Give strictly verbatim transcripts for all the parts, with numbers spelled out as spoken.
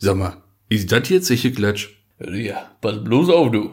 Sag mal, ist das jetzt sicher Klatsch? Ja, pass bloß auf, du.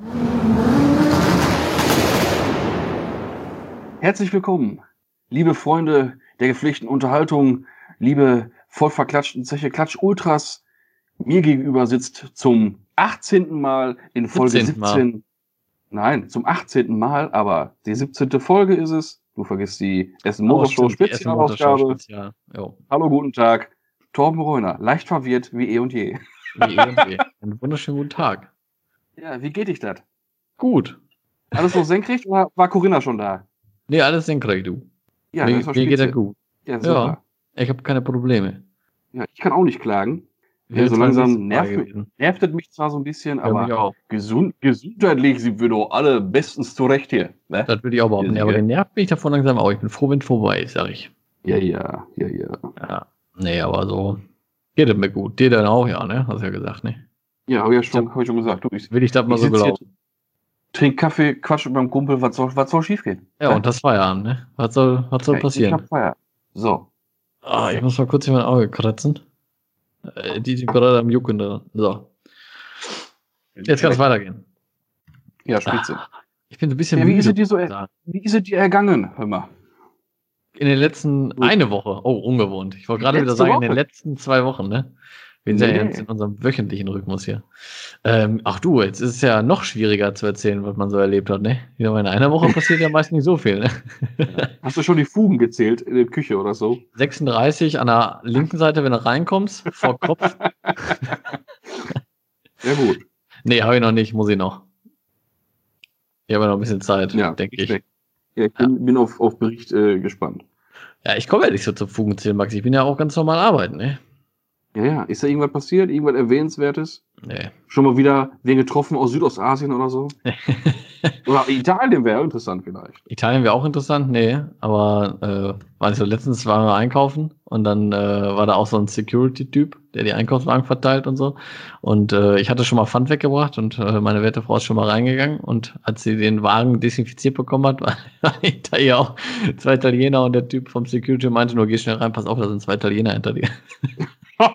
Herzlich willkommen, liebe Freunde der gepflegten Unterhaltung, liebe vollverklatschten Zeche Klatsch Ultras. Mir gegenüber sitzt zum achtzehnten Mal in Folge siebzehn. Nein, zum achtzehnten Mal, aber die siebzehnte Folge ist es. Du vergisst die Essen Motorshow Spezialausgabe. Spezial. Hallo, guten Tag. Torben Reuner, leicht verwirrt wie eh und je. Wie eh und je. Einen wunderschönen guten Tag. Ja, wie geht dich das? Gut. Alles noch senkrecht oder war Corinna schon da? Nee, alles senkrecht, du. Ja, mir das war mir geht spitze. er gut. Ja, super. Ja, ich habe keine Probleme. Ja, ich kann auch nicht klagen. Ja, Wäre so zwar langsam nächste Frage nervt, gewesen. nervt es mich zwar so ein bisschen, Ja, mich aber auch. gesund, gesundheitlich sind wir doch alle bestens zurecht hier. Ne? Das würde ich auch behaupten. Ja, Ja, aber sicher. den nervt mich davon langsam auch. Ich bin froh, wenn es vorbei ist, sag ich. Ja, ja, ja, ja. Ja. Nee, aber so geht es mir gut. Dir dann auch, ja, ne? Hast du ja gesagt, ne? Ja, habe ich ja schon, hab ich schon gesagt. Du, ich, Will ich das mal ich so sitz hier, glauben. trink Kaffee, quatsch mit meinem Kumpel, was soll, was soll schief gehen? Ja, und das Feierabend, ne? Was soll, was soll Ja, ich passieren? hab Feier. So. Ah, ich muss mal kurz hier mein Auge kratzen. Äh, die sind gerade am Jucken da. So. Jetzt kann es weitergehen. Ja, spitze. Ich bin so ein bisschen Ja, wie ist müde. es dir so, muss ich sagen. wie ist es dir ergangen? Hör mal. In den letzten, eine Woche. Oh, ungewohnt. Ich wollte gerade wieder Letzte sagen, in Woche? den letzten zwei Wochen, ne? Wir sind ja Nee. jetzt in unserem wöchentlichen Rhythmus hier. Ähm, ach du, jetzt ist es ja noch schwieriger zu erzählen, was man so erlebt hat, ne? Wieder in einer Woche passiert ja meist nicht so viel, ne? Hast du schon die Fugen gezählt in der Küche oder so? sechsunddreißig an der linken Seite, wenn du reinkommst, vor Kopf. Ja, gut. Nee, habe ich noch nicht, muss ich noch. Ich habe ja noch ein bisschen Zeit, Ja, denke ich. Ja, ich bin, bin auf, auf Bericht äh, gespannt. Ja, ich komme ja nicht so zum Fugenzählen, Max. Ich bin ja auch ganz normal arbeiten, ne? Ja, ja. Ist da irgendwas passiert? Irgendwas Erwähnenswertes? Nee. Schon mal wieder wen getroffen aus Südostasien oder so? Oder Italien wäre interessant vielleicht. Italien wäre auch interessant, nee, aber äh, war nicht so, letztens waren wir einkaufen und dann äh, war da auch so ein Security-Typ, der die Einkaufswagen verteilt und so. Und äh, ich hatte schon mal Pfand weggebracht und äh, meine werte Frau ist schon mal reingegangen und als sie den Wagen desinfiziert bekommen hat, war hinter ihr auch zwei Italiener und der Typ vom Security meinte nur, geh schnell rein, pass auf, da sind zwei Italiener hinter dir. Ja,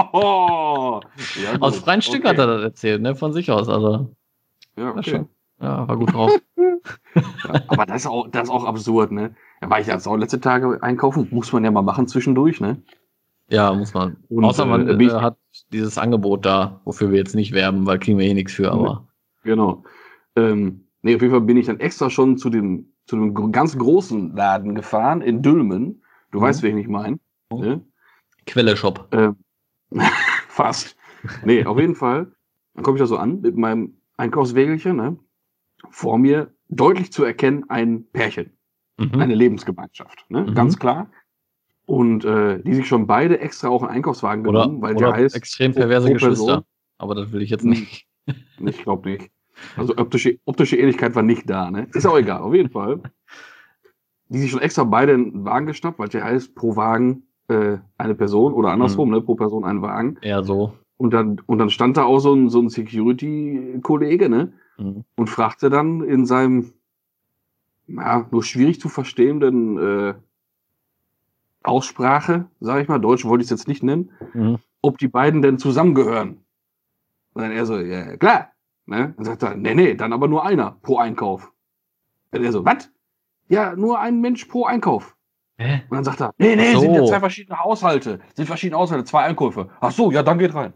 Aus gut. freien Stück Okay. hat er das erzählt, ne, von sich aus, also Ja, war okay. schon. Ja, war gut drauf. Ja, aber das ist, auch, das ist auch absurd, ne? Da war ich jetzt auch letzte Tage einkaufen, muss man ja mal machen zwischendurch, ne? Ja, muss man. Und, Außer man äh, äh, bin ich- hat dieses Angebot da, wofür wir jetzt nicht werben, weil kriegen wir eh nichts für, aber Genau. Ähm, nee, auf jeden Fall bin ich dann extra schon zu dem, zu dem gro- ganz großen Laden gefahren in Dülmen. Du Mhm. weißt, wen ich meine. Mhm. Ne? Quelle-Shop. Ähm, fast. Nee, auf jeden Fall. Dann komme ich da so an mit meinem Einkaufswägelchen, ne? Vor mir deutlich zu erkennen ein Pärchen, Mhm. eine Lebensgemeinschaft, ne? Mhm. Ganz klar. Und äh, die sich schon beide extra auch einen Einkaufswagen Oder, genommen, weil oder der heißt extrem pro- perverse pro Geschwister. Person. Aber das will ich jetzt Mhm. nicht. Ich glaube nicht. Also optische, optische Ähnlichkeit war nicht da, ne? Ist auch egal, auf jeden Fall. Die sich schon extra beide einen Wagen geschnappt, weil der heißt pro Wagen äh, eine Person oder andersrum, ne? Pro Person ein Wagen. Eher so. Und dann, und dann stand da auch so ein, so ein Security-Kollege, ne? Mhm. Und fragte dann in seinem, ja, nur schwierig zu verstehenden äh, Aussprache, sage ich mal, Deutsch wollte ich es jetzt nicht nennen, Mhm. ob die beiden denn zusammengehören. Und dann er so, ja, klar. Ne? Dann sagt er, nee, nee, dann aber nur einer pro Einkauf. Und er so, was? Ja, nur ein Mensch pro Einkauf. Hä? Und dann sagt er, nee, nee, Ach so. sind ja zwei verschiedene Haushalte. Sind verschiedene Haushalte, zwei Einkäufe. Ach so, ja, dann geht rein.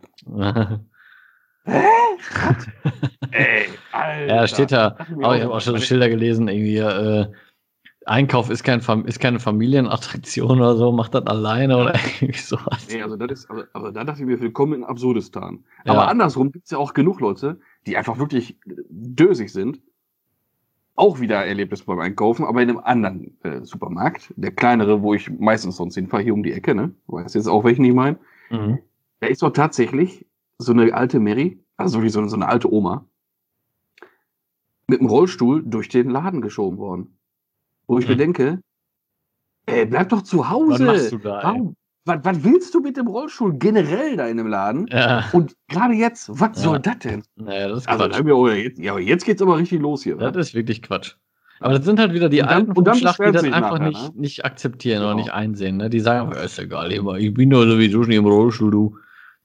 Hä? Was? Ey, Alter. Ja, steht da. Das ist mir Aber auch ich habe auch schon so meine- Schilder gelesen, irgendwie, äh, Einkauf ist, kein Fam ist keine Familienattraktion oder so, macht das alleine oder irgendwie sowas. Nee, also das ist, also, also da dachte ich mir, willkommen in Absurdistan. Ja. Aber andersrum gibt es ja auch genug Leute, die einfach wirklich dösig sind. Auch wieder Erlebnis beim Einkaufen, aber in einem anderen äh, Supermarkt. Der kleinere, wo ich meistens sonst hinfahre, hier um die Ecke, ne? Du weißt jetzt auch, welchen ich meine. Mhm. Da ist doch tatsächlich so eine alte Mary, also wie so, so eine alte Oma, mit dem Rollstuhl durch den Laden geschoben worden. Wo ich Mhm. mir denke, ey, bleib doch zu Hause. Was machst du da, ey? Warum? Was, was willst du mit dem Rollstuhl generell da in dem Laden? Ja, Und gerade jetzt, was Ja. soll das denn? naja, das ist Also, Quatsch. da hab ich auch, jetzt, ja, aber jetzt geht's aber richtig los hier. Das wa? ist wirklich Quatsch. Aber das sind halt wieder die Und dann- Alten und vom dann Schlag, die beschweren das sie sich einfach nachher, nicht, nicht akzeptieren Genau. oder nicht einsehen. Ne? Die sagen, ja, ist egal, immer, ich bin doch sowieso schon im Rollstuhl, du.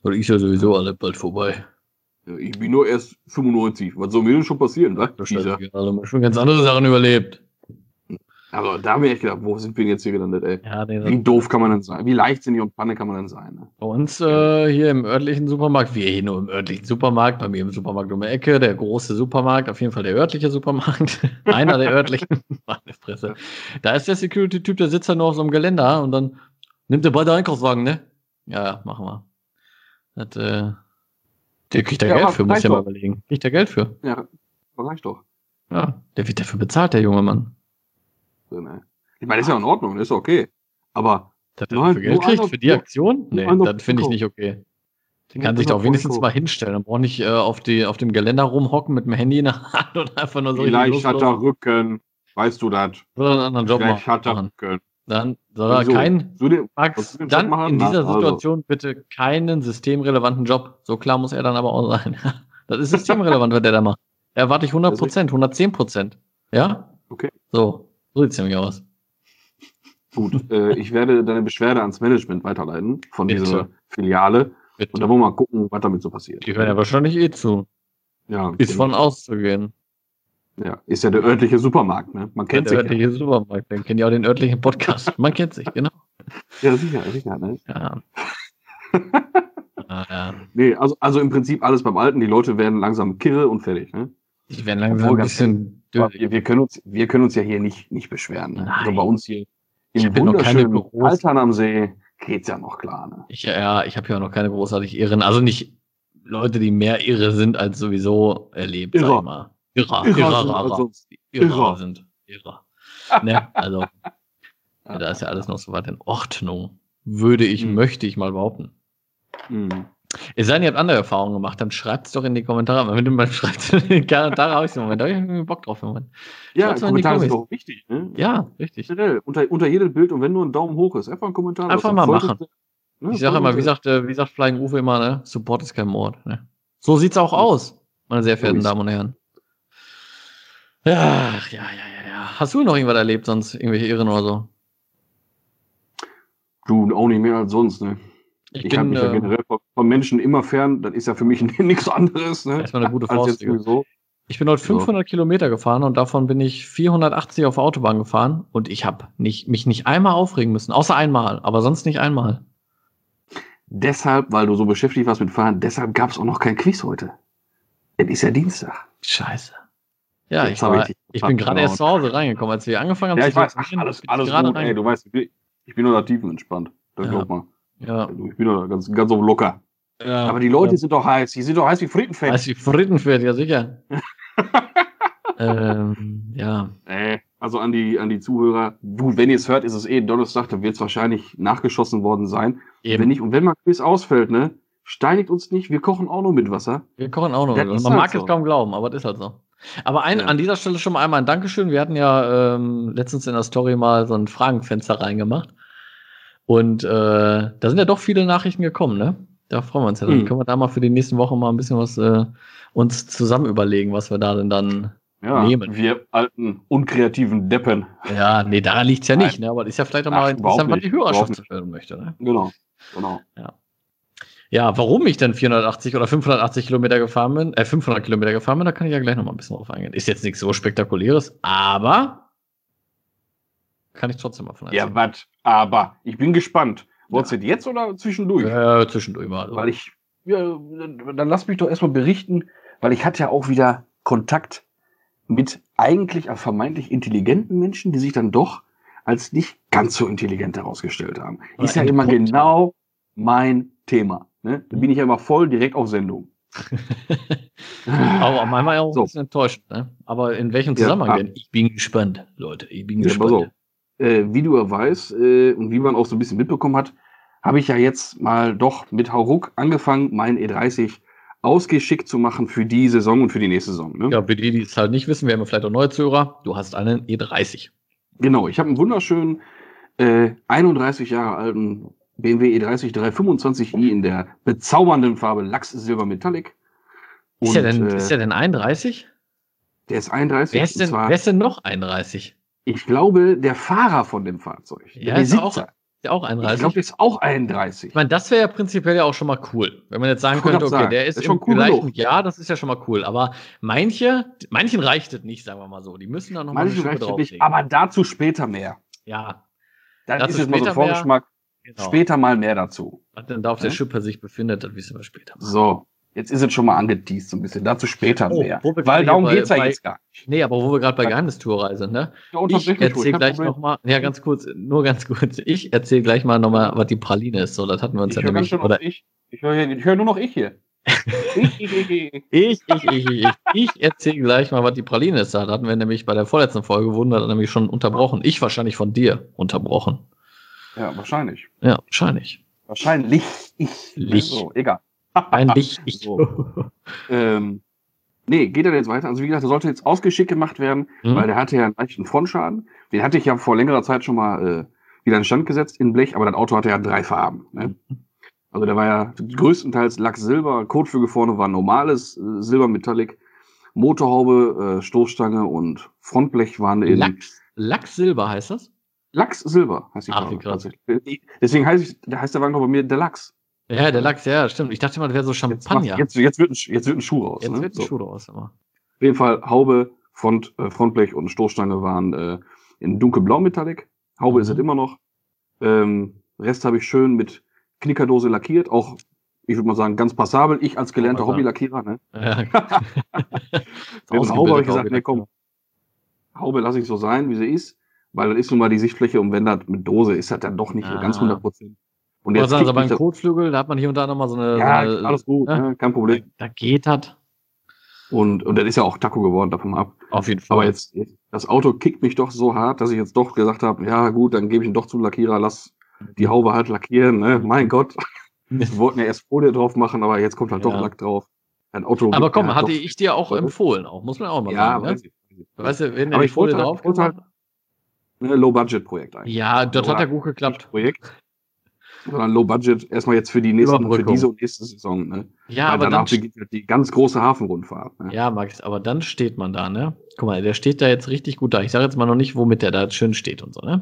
Oder ist ja sowieso alle bald vorbei. Ja, ich bin nur erst fünfundneunzig. Was soll mir denn schon passieren, ne? Da haben wir schon ganz andere Sachen überlebt. Also da habe ich echt gedacht, wo sind wir denn jetzt hier gelandet, ey? Ja, nee, Wie doof kann man denn sein? Wie leichtsinnig und Panne kann man denn sein? Ne? Bei uns äh, hier im örtlichen Supermarkt, wir hier nur im örtlichen Supermarkt, bei mir im Supermarkt um die Ecke, der große Supermarkt, auf jeden Fall der örtliche Supermarkt, einer der örtlichen, meine Fresse. Da ist der Security-Typ, der sitzt da nur auf so einem Geländer und dann nimmt er beide Einkaufswagen, ne? Ja, ja, machen wir. Das, äh, der kriegt da Ja, Geld aber für, muss ich ja reicht mal doch. überlegen. Kriegt da Geld für? Ja, das reicht doch. Ja, der wird dafür bezahlt, der junge Mann. So, ne? Ich meine, das ist ja in Ordnung, das ist okay. Aber Dass er Nein, dafür Geld nur kriegt einer- für die nur- Aktion? Nee, einer das finde ich Pro. nicht okay. Den Nur kann sich einer doch wenigstens Pro. mal hinstellen. Dann braucht nicht äh, auf, die, auf dem Geländer rumhocken mit dem Handy in der Hand und einfach nur so vielleicht hat loslos, er Rücken, weißt du das? sondern einen anderen Job Vielleicht hat er machen. Rücken. Dann soll er Wieso? kein, So den, Max, was du den Job dann machen? in dieser Na, also. Situation bitte keinen systemrelevanten Job. So klar muss er dann aber auch sein. Das ist systemrelevant, was der da macht. Da erwarte ich hundert Prozent, hundertzehn Prozent. Ja? Okay. So, so sieht es nämlich aus. Gut, äh, ich werde deine Beschwerde ans Management weiterleiten von Bitte. dieser Filiale. Bitte. Und dann wollen wir mal gucken, was damit so passiert. Die hören ja wahrscheinlich eh zu. Ja, Ist von auszugehen. ja, ist ja der örtliche Supermarkt, ne? Man kennt der sich. Ja. örtliche Supermarkt, dann kennt ja auch den örtlichen Podcast. Man kennt sich, genau. ja, sicher, sicher, ne? Ja. ah, ja. Nee, also, also im Prinzip alles beim Alten. Die Leute werden langsam kirre und fertig, ne? Ich werde langsam Obwohl, ein ganz bisschen Aber dürr. wir, wir, können uns, wir können uns ja hier nicht, nicht beschweren. Ne? Also Nein. bei uns hier Ich im bin noch keine wunderschönen groß- Altern am See geht's ja noch klar, ne? Ich, ja, ich habe ja auch noch keine großartig Irren. Also nicht Leute, die mehr irre sind als sowieso erlebt, sag Irrer. ich mal. Irrer, Irrer Irrer, sind Irrer, als sonst. Irrer Irrer. sind. Irrer. Ne? Also, ja, da ist ja alles noch so weit in Ordnung. Würde ich, Mhm. möchte ich mal behaupten. Mhm. Es sei denn, ihr habt andere Erfahrungen gemacht, dann schreibt es doch in die Kommentare. Wenn du mal schreibst in die Kommentare, habe ich so einen Moment, da habe ich irgendwie Bock drauf. Im Moment. Ja, Schreib's mal in die Kommentare sind Kommis. doch wichtig, ne? Ja, richtig. Generell, unter, unter jedem Bild und wenn nur ein Daumen hoch ist, einfach ein Kommentar. Einfach lassen. mal Folgt machen. uns, ne? Ich sage Folgt immer, uns, wie sagt, äh, wie sagt Flying Uwe immer, ne? Support ist kein Mord. Ne? So sieht's auch aus, meine sehr verehrten So ist- Damen und Herren. Ja, ja, ja, ja, ja. Hast du noch irgendwas erlebt, sonst irgendwelche Irren oder so? Du, auch nicht mehr als sonst, ne? Ich, Ich, bin halte mich ja ähm, generell von- von Menschen immer fern. Das ist ja für mich nichts anderes, ne? erstmal eine gute Als jetzt Faustregel. sowieso. Ich bin heute So. fünfhundert Kilometer gefahren und davon bin ich vierhundertachtzig auf der Autobahn gefahren und ich habe nicht, mich nicht einmal aufregen müssen, außer einmal, aber sonst nicht einmal. Deshalb, weil du so beschäftigt warst mit Fahren, deshalb gab es auch noch kein Quiz heute. Es ist ja Dienstag. Scheiße. Ja, Jetzt ich, hab war, ich dich ich bin gerade verhauen. erst zu Hause reingekommen, als wir angefangen haben Ja, zu ich weiß. Ach, telefonieren, alles, bin ich alles gerade gut, ey. rein- Du weißt, ich bin, ich bin nur da tiefenentspannt. Das Ja. glaub mal. Ja, Du, Ich bin nur ganz, ganz so locker. ja, Aber die Leute ja. sind doch heiß. Die sind doch heiß wie Frittenfett. Als die Frittenfett, ja sicher. ähm, ja. Äh, also an die, an die Zuhörer. Du, wenn ihr es hört, ist es eh Donnerstag. Da wird es wahrscheinlich nachgeschossen worden sein. Eben. Wenn nicht, und wenn mal Quiz ausfällt, ne? Steinigt uns nicht. Wir kochen auch nur mit Wasser. Wir kochen auch noch. Das Man ist mag halt es so. kaum glauben, aber das ist halt so. Aber ein, Ja. an dieser Stelle schon mal einmal ein Dankeschön. Wir hatten ja ähm, letztens in der Story mal so ein Fragenfenster reingemacht. Und äh, da sind ja doch viele Nachrichten gekommen, ne? Da freuen wir uns ja. Dann Mhm. können wir da mal für die nächsten Wochen mal ein bisschen was äh, uns zusammen überlegen, was wir da denn dann. Ja, Nehmen. wir alten, unkreativen Deppen. Ja, nee, daran liegt's ja nicht, ne? Aber das ist ja vielleicht auch mal Ach, interessant, überhaupt was die nicht. Hörerschaft Überhaupt hören möchte, ne? Genau. Genau. Ja, warum ich denn vierhundertachtzig oder fünfhundertachtzig Kilometer gefahren bin, äh, fünfhundert Kilometer gefahren bin, da kann ich ja gleich noch mal ein bisschen drauf eingehen. Ist jetzt nichts so Spektakuläres, aber kann ich trotzdem mal von Ja, erzählen. was? Aber ich bin gespannt. Wolltest du das jetzt oder zwischendurch? Äh, zwischendurch mal. Also. Weil ich, ja, dann lass mich doch erstmal berichten, weil ich hatte ja auch wieder Kontakt mit eigentlich vermeintlich intelligenten Menschen, die sich dann doch als nicht ganz so intelligent herausgestellt haben. Oder Ist ja immer entpuppt genau mein Thema. Ne? Da bin ich ja immer voll direkt auf Sendung. Aber manchmal auch So. ein bisschen enttäuschend, ne? Aber in welchem Ja, Zusammenhang ah. denn? Ich bin gespannt, Leute. Ich bin Ja, gespannt. pass auf. Äh, wie du ja weißt äh, und wie man auch so ein bisschen mitbekommen hat, habe ich ja jetzt mal doch mit Hauruck angefangen, meinen E dreißig ausgeschickt zu machen für die Saison und für die nächste Saison. Ne? Ja, für die, die es halt nicht wissen, wir haben ja vielleicht auch neue Zuhörer. Du hast einen E dreißig. Genau, ich habe einen wunderschönen äh, einunddreißig Jahre alten B M W E dreißig dreihundertfünfundzwanzig i in der bezaubernden Farbe Lachs Silber Metallic. Ist, der denn, äh, ist der denn einunddreißig? der ist einunddreißig. Wer ist, denn, und zwar, wer ist denn noch einunddreißig? ich glaube, der Fahrer von dem Fahrzeug. Ja, der ist auch- Besitzer. der auch Ich einunddreißig? glaube, der ist auch einunddreißig. Ich meine, das wäre ja prinzipiell ja auch schon mal cool. Wenn man jetzt sagen Ich wollte könnte, grad okay, sagen, der ist, ist im schon cool gleichen genug. Jahr, das ist ja schon mal cool. Aber manche, manchen reicht es nicht, sagen wir mal so. Die müssen dann nochmal eine Manche Schippe reicht nicht, drauflegen. aber dazu später mehr. Ja, Dann Dazu ist jetzt mal so ein später mehr. Vorgeschmack. genau. Später mal mehr dazu. Was denn da auf der Ja? Schippe sich befindet, das wissen wir später mal. So, jetzt ist es schon mal angeteased so ein bisschen. Dazu später Oh, mehr. wo wir gerade Weil hier darum bei- geht's ja bei- jetzt gar nicht. Nee, aber wo wir gerade bei Ja. Geheimnistourreise sind, ne? Ja, Ich unterbrich mich ruhig, erzähle kein gleich Problem. nochmal, ja, ganz kurz, nur ganz kurz. Ich erzähle gleich mal nochmal, was die Praline ist. So, das hatten wir uns Ich ja höre ganz nämlich. schön Oder auf ich. Ich höre ich hör nur noch ich hier. ich, ich, ich, ich. ich, ich, ich, ich, ich erzähle gleich mal, was die Praline ist. Da hatten wir nämlich bei der vorletzten Folge, wurden wir dann nämlich schon unterbrochen. Ich wahrscheinlich von dir unterbrochen. Ja, wahrscheinlich. Ja, wahrscheinlich. Wahrscheinlich ich. Lich. So, egal. Ein Licht. Ich. So. Ähm, nee, geht er jetzt weiter? Also wie gesagt, der sollte jetzt ausgeschickt gemacht werden, Hm? weil der hatte ja einen leichten Frontschaden. Den hatte ich ja vor längerer Zeit schon mal äh, wieder in Stand gesetzt in Blech, aber das Auto hatte ja drei Farben. Ne? Also der war ja größtenteils Lachs-Silber, Kotflügel vorne war normales äh, Silber-Metallic, Motorhaube, äh, Stoßstange und Frontblech waren in Lachs, Lachs-Silber heißt das? Lachs-Silber, heißt die Ach, Farbe wie krass. tatsächlich. Deswegen heißt, ich, da heißt der Wagen auch bei mir Deluxe. Ja, der Lachs, ja, stimmt. Ich dachte mal, das wäre so Jetzt, Champagner. macht, jetzt, jetzt, wird ein, jetzt wird ein Schuh raus. Jetzt ne? wird ein So. Schuh draus immer. Auf jeden Fall Haube, Front, äh, Frontblech und Stoßstange waren äh, in dunkelblau Metallic. Haube Mhm. ist es immer noch. Ähm, Rest habe ich schön mit Knickerdose lackiert. Auch, ich würde mal sagen, ganz passabel. Ich als gelernter Kann man Hobbylackierer. Ne? Ja. Mit der Haube habe ich gesagt, nee, komm, Haube lasse ich so sein, wie sie ist. Weil das ist nun mal die Sichtfläche und wenn das mit Dose ist, das dann doch nicht Ah. ganz hundert Prozent. Und Und jetzt sagen, kickt aber mich beim das, Kotflügel, da hat man hier und da nochmal so eine. ja, so eine alles gut, ne? ne? Kein Problem. Da geht das. Und, und das ist ja auch Taco geworden, davon mal ab. Auf jeden Fall. Aber jetzt, jetzt, das Auto kickt mich doch so hart, dass ich jetzt doch gesagt habe, ja gut, dann gebe ich ihn doch zum Lackierer, lass die Haube halt lackieren, ne? Mein Gott. Wir wollten ja erst Folie drauf machen, aber jetzt kommt halt Ja. doch Lack drauf. Ein Auto aber gibt komm, ja hatte doch- ich dir auch Ja. empfohlen, auch, muss man auch mal Ja, sagen. weiß Ne? ich. Weißt du, wenn der Aber die ich Folie wollte halt- drauf ich wollte halt- gemacht- Ne, Low-Budget-Projekt eigentlich. Ja, das hat Oder ja gut geklappt. Nicht Projekt, sondern Low-Budget erstmal jetzt für die nächsten, für Überbrückung. diese und nächste Saison. Ne? Ja, Weil aber danach dann, beginnt halt die ganz große Hafenrundfahrt. Ne? ja, Max, aber dann steht man da, ne? Guck mal, der steht da jetzt richtig gut da. Ich sage jetzt mal noch nicht, womit der da jetzt schön steht und so, ne?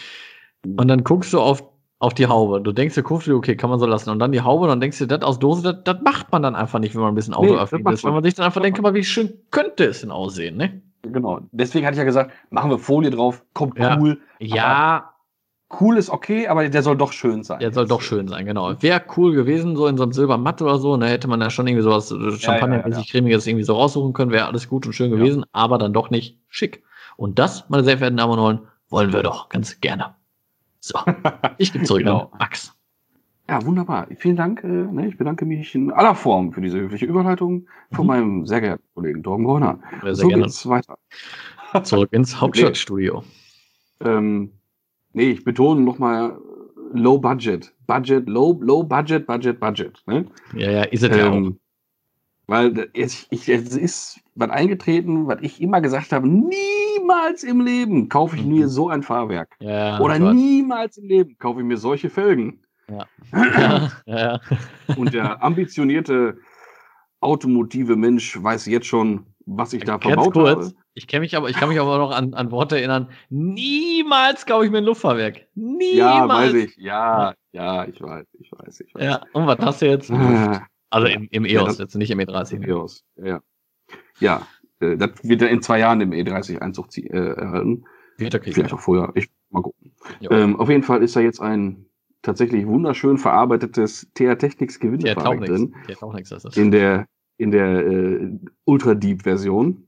Und dann guckst du auf, auf die Haube. Du denkst dir, guckst du, okay, kann man so lassen. Und dann die Haube, dann denkst du, das aus Dose, das, das macht man dann einfach nicht, wenn man ein bisschen Nee, das autoaffin macht ist. Wenn man man sich dann einfach Das denkt, guck mal, wie schön könnte es denn aussehen, ne? Genau. Deswegen hatte ich ja gesagt, machen wir Folie drauf, kommt Ja. cool. Ja, Cool ist okay, aber der soll doch schön sein. der soll doch schön sein, genau. Wäre cool gewesen, so in so einem Silbermatt oder so, ne, hätte man ja schon irgendwie sowas äh, Champagner-mäßig cremiges irgendwie so raussuchen können, wäre alles gut und schön gewesen, aber dann doch nicht schick. Und das, meine sehr verehrten Damen und Herren, wollen wir doch ganz gerne. So, ich gebe zurück Genau. an Max. Ja, wunderbar. Vielen Dank. Äh, ne, ich bedanke mich in aller Form für diese höfliche Überleitung von Mhm. meinem sehr geehrten Kollegen Torben Bräuner. Sehr So gerne. geht's weiter. Zurück ins Hauptstadtstudio. Ähm, nee, ich betone nochmal Low Budget. Budget, Low, Low Budget, Budget, Budget. Ne? Ja, ja, ist es ja auch. Ähm, weil es, ich, es ist was eingetreten, was ich immer gesagt habe, niemals im Leben kaufe ich Mhm. mir so ein Fahrwerk. Ja, Oder das war- niemals im Leben kaufe ich mir solche Felgen. Ja. Ja, ja. Und der ambitionierte automotive Mensch weiß jetzt schon, was ich da Ganz verbaut kurz, habe. ich kenne mich aber, ich kann mich aber noch an, an Worte erinnern. Niemals kaufe ich mir ein Luftfahrwerk. Niemals. Ja, weiß ich. Ja, ja, ich weiß, ich weiß, ich weiß. Ja, und was hast du jetzt? Ah, Also im, im Ja, E O S, das- jetzt nicht im E dreißig. ne? EOS. Ja, ja. Ja, äh, das wird er in zwei Jahren im E dreißig Einzug zie- äh, erhalten. Wird er kriegen. Vielleicht auch vorher. Ich mal gucken. Jo. Ähm, auf jeden Fall ist da jetzt ein tatsächlich wunderschön verarbeitetes T R Technics Der taucht Gewindefahrwerk nichts. drin. Der taucht nichts, das ist. In der, in der äh, Ultra Deep Version.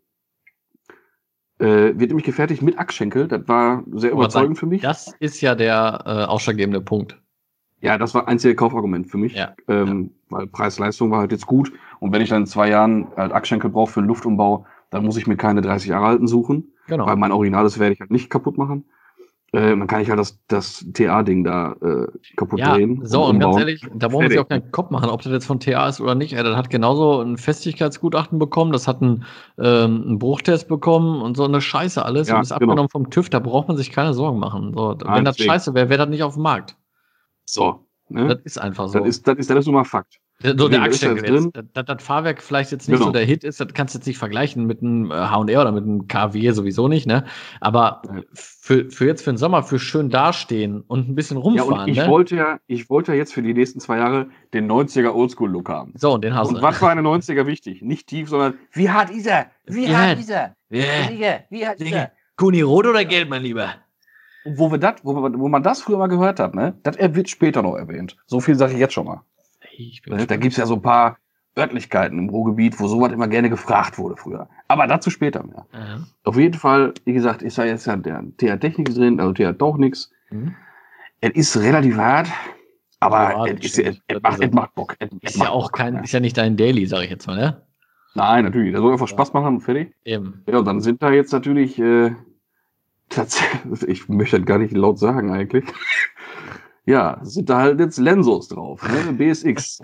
Äh, wird nämlich gefertigt mit Achsschenkel. Das war sehr Aber überzeugend für mich. Das ist ja der äh, ausschlaggebende Punkt. Ja, das war einziger Kaufargument für mich. Ja. Ähm, weil Preis-Leistung war halt jetzt gut. Und wenn ich dann in zwei Jahren halt Achsschenkel brauche für einen Luftumbau, dann muss ich mir keine dreißig Jahre alten suchen. Genau. Weil mein Originales werde ich halt nicht kaputt machen. Äh, dann kann ich halt das, das T A-Ding da äh, kaputt Ja, drehen. so, und ganz umbauen. ehrlich, da brauchen wir sich auch Fertig. keinen Kopf machen, ob das jetzt von T A ist oder nicht. Ey, das hat genauso ein Festigkeitsgutachten bekommen, das hat einen, ähm, einen Bruchtest bekommen und so eine Scheiße alles Ja, und ist genau. abgenommen vom TÜV, da braucht man sich keine Sorgen machen. So, wenn das deswegen. scheiße wäre, wäre das nicht auf dem Markt. So. Ne? Das ist einfach so. Das ist, das ist, das ist nun mal Fakt. So der Deswegen ist Achsschenkel das drin. jetzt. Dass das Fahrwerk vielleicht jetzt nicht Genau. so der Hit ist, das kannst du jetzt nicht vergleichen mit einem äh, H und R oder mit einem K W sowieso nicht, ne? Aber Ja. für, für jetzt für den Sommer, für schön dastehen und ein bisschen Ja, rumfahren, und ich ne? wollte ja, ich wollte ja jetzt für die nächsten zwei Jahre den neunziger Oldschool-Look haben. So, und den hast Und du. was war in den neunziger wichtig? Nicht tief, sondern wie hart ist er? Wie Ja. hart ist er? Yeah. Digga, wie hart ist er? Kuni rot oder gelb, mein Lieber? Und wo wir das, wo, wir- wo man das früher mal gehört hat, ne, das wird später noch erwähnt. So viel sage ich jetzt schon mal. Ich bin Ne, da gibt's ja so ein paar Örtlichkeiten im Ruhrgebiet, wo sowas immer gerne gefragt wurde früher. Aber dazu später mehr. Ja. Auf jeden Fall, wie gesagt, ist da jetzt ja der T H Technik drin, also T H doch nix. Mhm. Es ist relativ hart, aber Ja, es, das ist, stimmt. es, es, Das macht, ist- es macht Bock. Es, es Ist ja macht auch Bock, kein, ne? ist ja nicht dein Daily, sag ich jetzt mal, ne? Nein, natürlich. Das soll einfach Spaß machen und fertig. Eben. Ja, und dann sind da jetzt natürlich, äh, tatsächlich, ich möchte das gar nicht laut sagen eigentlich. Ja, sind da halt jetzt Lensos drauf, ne? B S X.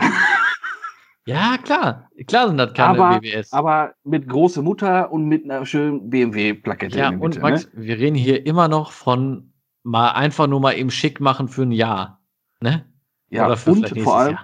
Ja, klar. Klar sind das keine aber, B W S. aber mit große Mutter und mit einer schönen B M W-Plakette Ja, in der und Mitte, Max, ne? wir reden hier immer noch von mal einfach nur mal eben schick machen für ein Jahr. Ne? Ja, Oder für und vielleicht nächstes vor allem, Jahr.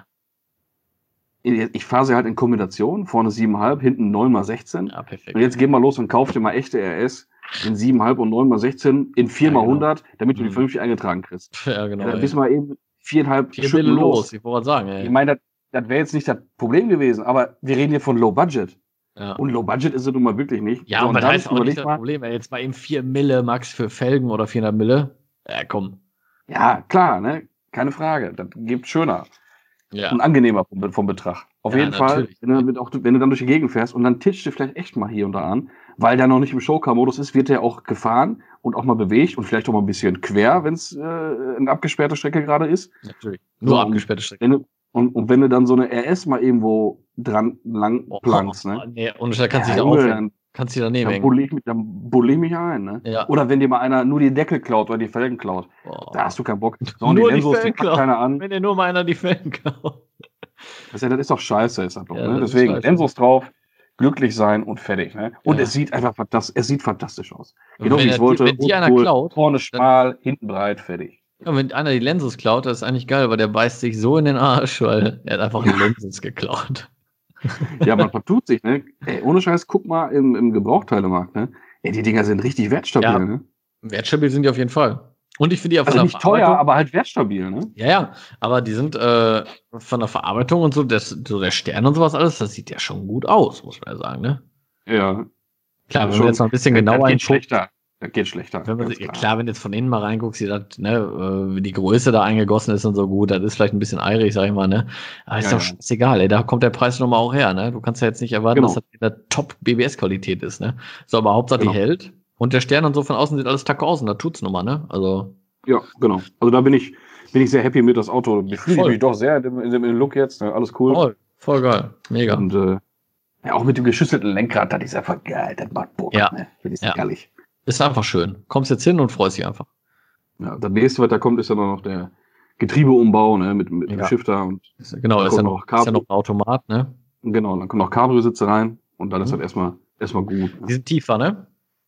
ich fahre sie halt in Kombination, vorne sieben Komma fünf, hinten neun mal sechzehn. Ja, perfekt. Und jetzt geh mal los und kauf dir mal echte R S in sieben Komma fünf und neun mal sechzehn in vier Ja, mal genau. hundert, damit du die Mhm. vernünftig eingetragen kriegst. Ja, genau. Ja, dann ey. bist du mal eben viereinhalb Vier Stück Mittel los. los. Ich wollte sagen, Ich ey. meine, das, das wäre jetzt nicht das Problem gewesen, aber wir reden hier von Low Budget. Ja, Und Low Budget ist es nun mal wirklich nicht. ja So, aber und das dann heißt auch nicht überleg das mal, Problem. Ey. Jetzt mal eben vier Mille, Max, für Felgen oder vierhundert Mille. Ja, komm. ja, klar, ne? Keine Frage. Das gibt schöner Ja. und angenehmer vom, vom Betrag. Auf Ja, jeden Fall, natürlich. wenn du, mit auch, wenn du dann durch die Gegend fährst und dann titscht du vielleicht echt mal hier und da an, weil der noch nicht im Showcar-Modus ist, wird der auch gefahren und auch mal bewegt und vielleicht auch mal ein bisschen quer, wenn es äh, eine abgesperrte Strecke gerade ist. Natürlich. Nur So, abgesperrte Strecke. Wenn du, und, und wenn du dann so eine R S mal irgendwo dran lang Oh, plankst, oh, ne? oh, nee, und da kannst du Ja, dich da Junge, aufhängen. dann, Kannst du dich daneben dann hängen. bulle ich, mich- dann bulle ich mich ein, ne? Ja. Oder wenn dir mal einer nur die Deckel klaut oder die Felgen klaut, Oh. da hast du keinen Bock. So, und Nur die Lensos, die Felgen packt klauen. keiner an. Wenn dir nur mal einer die Felgen klaut. Das ist, ja, das ist doch scheiße, ist das doch. Ja, Ne? das ist Deswegen scheiße. Lensos drauf, glücklich sein und fertig. Ne? Und Ja. es sieht einfach fantastisch, es sieht fantastisch aus. Und Genau wenn wie er ich es die- wollte. wenn die einer Oldschool, klaut, vorne schmal, hinten breit, fertig. Ja, wenn einer die Lenses klaut, das ist eigentlich geil, weil der beißt sich so in den Arsch, weil er hat einfach Lenses geklaut. Ja, man vertut sich, ne? Ey, ohne Scheiß, guck mal im, im Gebrauchteilemarkt, ne? Ey, die Dinger sind richtig wertstabil, Ja. ne? Wertstabil sind die auf jeden Fall. Und ich finde die auch von Also der nicht teuer, Verarbeitung- aber halt wertstabil, ne? Ja, ja, aber die sind äh, von der Verarbeitung und so, das, so der Stern und sowas alles, das sieht ja schon gut aus, muss man ja sagen, ne? Ja. Klar, wenn Schon. man jetzt mal ein bisschen Das genauer geht hinguckt, schlechter. Das geht schlechter. wenn man ganz sich, ja, klar, wenn du jetzt von innen mal reinguckst, sieht das, ne, äh, wie die Größe da eingegossen ist und so gut, das ist vielleicht ein bisschen eirig, sag ich mal, ne? Aber ist Ja, doch ja. scheißegal, ey, da kommt der Preis nochmal auch her, ne? Du kannst ja jetzt nicht erwarten, Genau. dass das in der Top-B B S-Qualität ist, ne? So, aber Hauptsache Genau. die hält und der Stern und so von außen sieht alles tack aus und da tut's nun mal, ne? Also, Ja, genau. Also da bin ich, bin ich sehr happy mit das Auto. Fühle ich Voll. mich doch sehr in dem, in dem Look jetzt. Ne? Alles cool. voll, voll geil, mega. Und äh, ja, auch mit dem geschüsselten Lenkrad, das ist einfach geil. Das macht Bock. Ja. Ne? Das ist Ja. ehrlich. Ist einfach schön. Kommst jetzt hin und freust dich einfach. Ja, das nächste, was da kommt, ist dann noch der Getriebeumbau, ne? Mit, mit dem Ja. Shifter und Ist, genau, Da ist ja, kommt noch, noch Kabel. ist ja noch ein Automat, ne? genau, dann kommen noch Cabrio-Sitze rein und dann ist Mhm. das erstmal erstmal gut. Ne? Die sind tiefer, ne?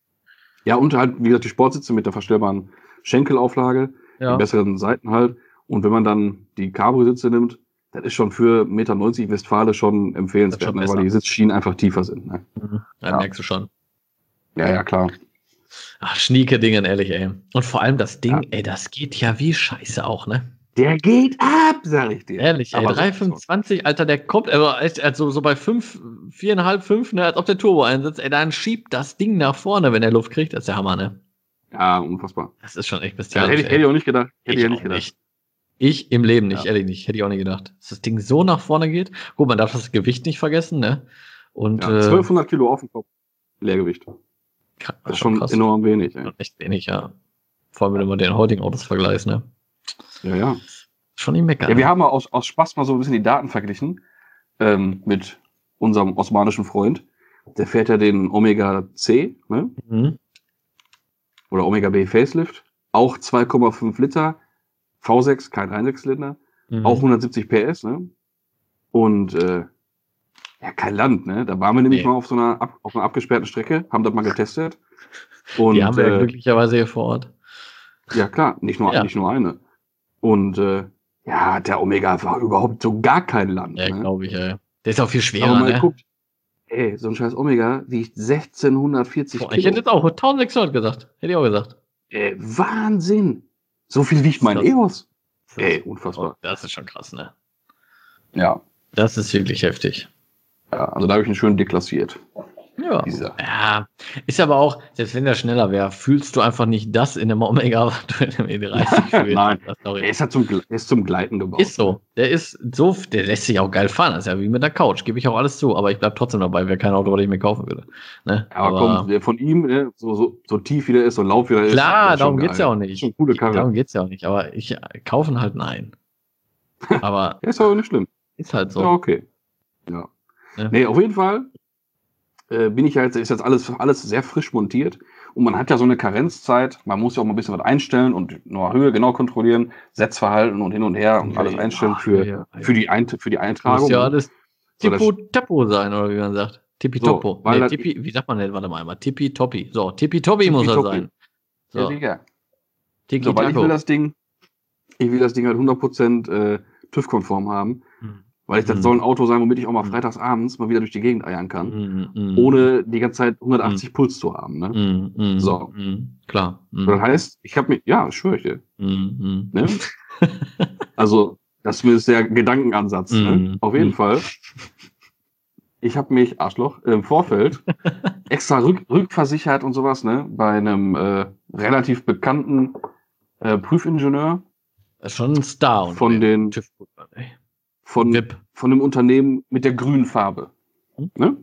Ja, und halt, wie gesagt, die Sportsitze mit der verstellbaren Schenkelauflage, Ja. die besseren Seiten halt. Und wenn man dann die Cabrio-Sitze nimmt, das ist schon für eins Komma neunzig Meter Westfale schon empfehlenswert, Das ist schon ne? weil besser. die Sitzschienen einfach tiefer sind. Ne? Mhm. Ja, Ja. merkst du schon. Ja, ja, klar. Ach, schnieke Dingen, ehrlich, ey. Und vor allem das Ding, Ja. ey, das geht ja wie Scheiße auch, ne? Der geht ab, sag ich dir. Ehrlich, ey, Aber drei so- fünfundzwanzig, Alter, der kommt, also, echt, also so bei fünf, viereinhalb, fünf, ne, als ob der Turbo einsetzt, ey, dann schiebt das Ding nach vorne, wenn er Luft kriegt, das ist der Hammer, ne? Ja, unfassbar. Das ist schon echt Ja, bestialisch, hätte, ich, hätte ich auch nicht gedacht. Hätte ich, ja Ich nicht auch gedacht. nicht. Ich im Leben nicht, Ja. ehrlich nicht. Hätte ich auch nicht gedacht. Dass das Ding so nach vorne geht. Gut, man darf das Gewicht nicht vergessen, ne? Und Ja, äh, zwölfhundert Kilo auf dem Kopf. Leergewicht. krass, Das ist schon krass. enorm wenig. Ey. Echt wenig, ja. Vor allem, wenn du mal den heutigen Autos vergleichst, ne? Ja, ja. Schon nicht meckern. Ja, wir haben mal aus, aus Spaß mal so ein bisschen die Daten verglichen ähm, mit unserem osmanischen Freund. Der fährt ja den Omega C, ne? Mhm. Oder Omega B Facelift. Auch zwei Komma fünf Liter. V sechs, kein eins Komma sechs Liter. Mhm. Auch hundertsiebzig P S, ne? Und äh, ja, kein Land, ne? Da waren wir nämlich Nee. mal auf so einer, ab, auf einer abgesperrten Strecke, haben das mal getestet. Und Die haben wir ja äh, glücklicherweise hier vor Ort. ja klar, nicht nur, Ja. nicht nur eine. Und äh, Ja, der Omega war überhaupt so gar kein Land. Ja, ne? glaube ich, ey. Der ist auch viel Aber schwerer, mal ne? guckt, ey, so ein scheiß Omega wiegt sechzehnhundertvierzig Boah, Kilo. ich hätte jetzt auch eintausendsechshundert gesagt. Hätte ich auch gesagt. Ey, Wahnsinn. So viel wiegt mein Das- EOS. Das Ey, ist- unfassbar. Oh, das ist schon krass, ne? Ja. Das ist wirklich heftig. Ja, also da habe ich ihn schön deklassiert. Ja. Dieser. Ja. Ist aber auch, selbst wenn der schneller wäre, fühlst du einfach nicht das in dem Omega, was du in dem E dreißig fühlst. Nein. Das ist, auch Er ist halt zum, Gle- er ist zum Gleiten gebaut. ist so. Der ist so, der lässt sich auch geil fahren. Das ist ja wie mit der Couch. Gebe ich auch alles zu. Aber ich bleib trotzdem dabei. Wäre kein Auto, was ich mir kaufen würde. Ne? Aber, komm, der von ihm, ne, so, so, so tief wie der ist, so laut wie der ist. Klar, der ist darum schon geht's geil. ja auch nicht. Schon eine coole Karre. Darum geht's ja auch nicht. Aber ich äh, kaufen halt nein. Aber Ja, ist aber nicht schlimm. ist halt Ja, so. okay. Ja. Ja. Nee, auf jeden Fall äh, bin ich halt, ist jetzt alles, alles sehr frisch montiert. Und man hat ja so eine Karenzzeit. Man muss ja auch mal ein bisschen was einstellen und nur Höhe genau kontrollieren, Setzverhalten und hin und her und Ja, alles ja, einstellen für, ja, ja. für, die, Eint für die Eintragung. Muss ja alles So, das- Tippo-Tappo sein, oder wie man sagt. Tippitoppo. So, weil nee, das- Tippi, wie sagt man denn? Warte mal einmal. Tippitoppi. So, Tippitoppi muss er Tippitoppi. sein. Ja, So, Digga. Tiki So, weil ich will Taco. das Ding, ich will das Ding halt hundert Prozent äh, TÜV-konform haben. Hm. Weil ich, das Mhm. soll ein Auto sein, womit ich auch mal Mhm. freitags abends mal wieder durch die Gegend eiern kann. Mm, mm, Ohne die ganze Zeit hundertachtzig Puls zu haben. Ne? mm, mm, So. mm, klar. Mm, Das heißt, ich habe mir, ja, schwöre ich dir. mm, mm. Ne? Also, das ist der Gedankenansatz. Ne? Mhm. Auf jeden Mhm. Fall. Ich habe mich, Arschloch, im Vorfeld extra rück, rückversichert und sowas, ne? Bei einem äh, relativ bekannten äh, Prüfingenieur Das ist schon ein Star. Und von den TÜV-Prüfer, ey. von, V I P. von dem Unternehmen mit der grünen Farbe. Hm? Ne?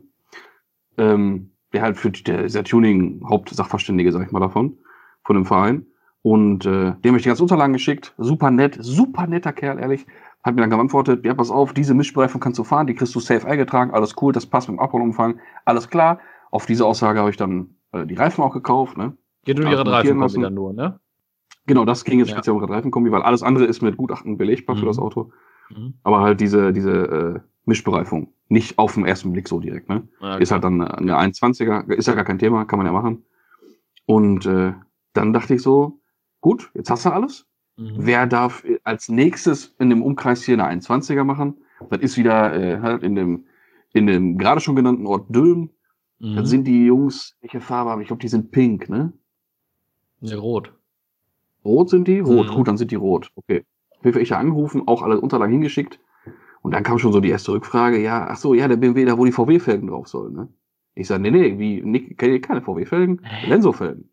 Ähm, der halt für die- der ist der Tuning-Hauptsachverständige, sag ich mal, davon, von dem Verein. Und äh, dem habe ich die ganzen Unterlagen geschickt. Super nett, super netter Kerl, ehrlich. Hat mir dann geantwortet, ja, pass auf, diese Mischbereifung kannst du fahren, die kriegst du safe eingetragen, alles cool, das passt mit dem Abholumfang, alles klar. Auf diese Aussage habe ich dann äh, die Reifen auch gekauft. Ne? Geht um Ja, ihre montieren Reifen lassen. wieder nur, ne? Genau, das ging jetzt Ja. speziell um das Reifenkombi, weil alles andere ist mit Gutachten belegbar Mhm. für das Auto. Mhm. Aber halt diese, diese äh, Mischbereifung. Nicht auf den ersten Blick so direkt, ne? Ja, Ist halt dann eine einundzwanziger, ist ja gar kein Thema, kann man ja machen. Und äh, dann dachte ich so, gut, jetzt hast du alles. mhm. Wer darf als nächstes in dem Umkreis hier eine einundzwanziger machen? Das ist wieder äh, halt in dem, in dem gerade schon genannten Ort Dülmen. Mhm. Dann sind die Jungs, welche Farbe haben? Ich glaube, die sind pink, ne? Nee, rot. Rot sind die? Rot, Mhm. gut, dann sind die rot. Okay. Auf jeden Fall ich ja angerufen, auch alle Unterlagen hingeschickt. Und dann kam schon so die erste Rückfrage, ja, ach so, ja, der B M W, da wo die V W-Felgen drauf sollen, ne? Ich sage, nee, nee, wie, nee, keine keine V W-Felgen, Hä? Lenso-Felgen.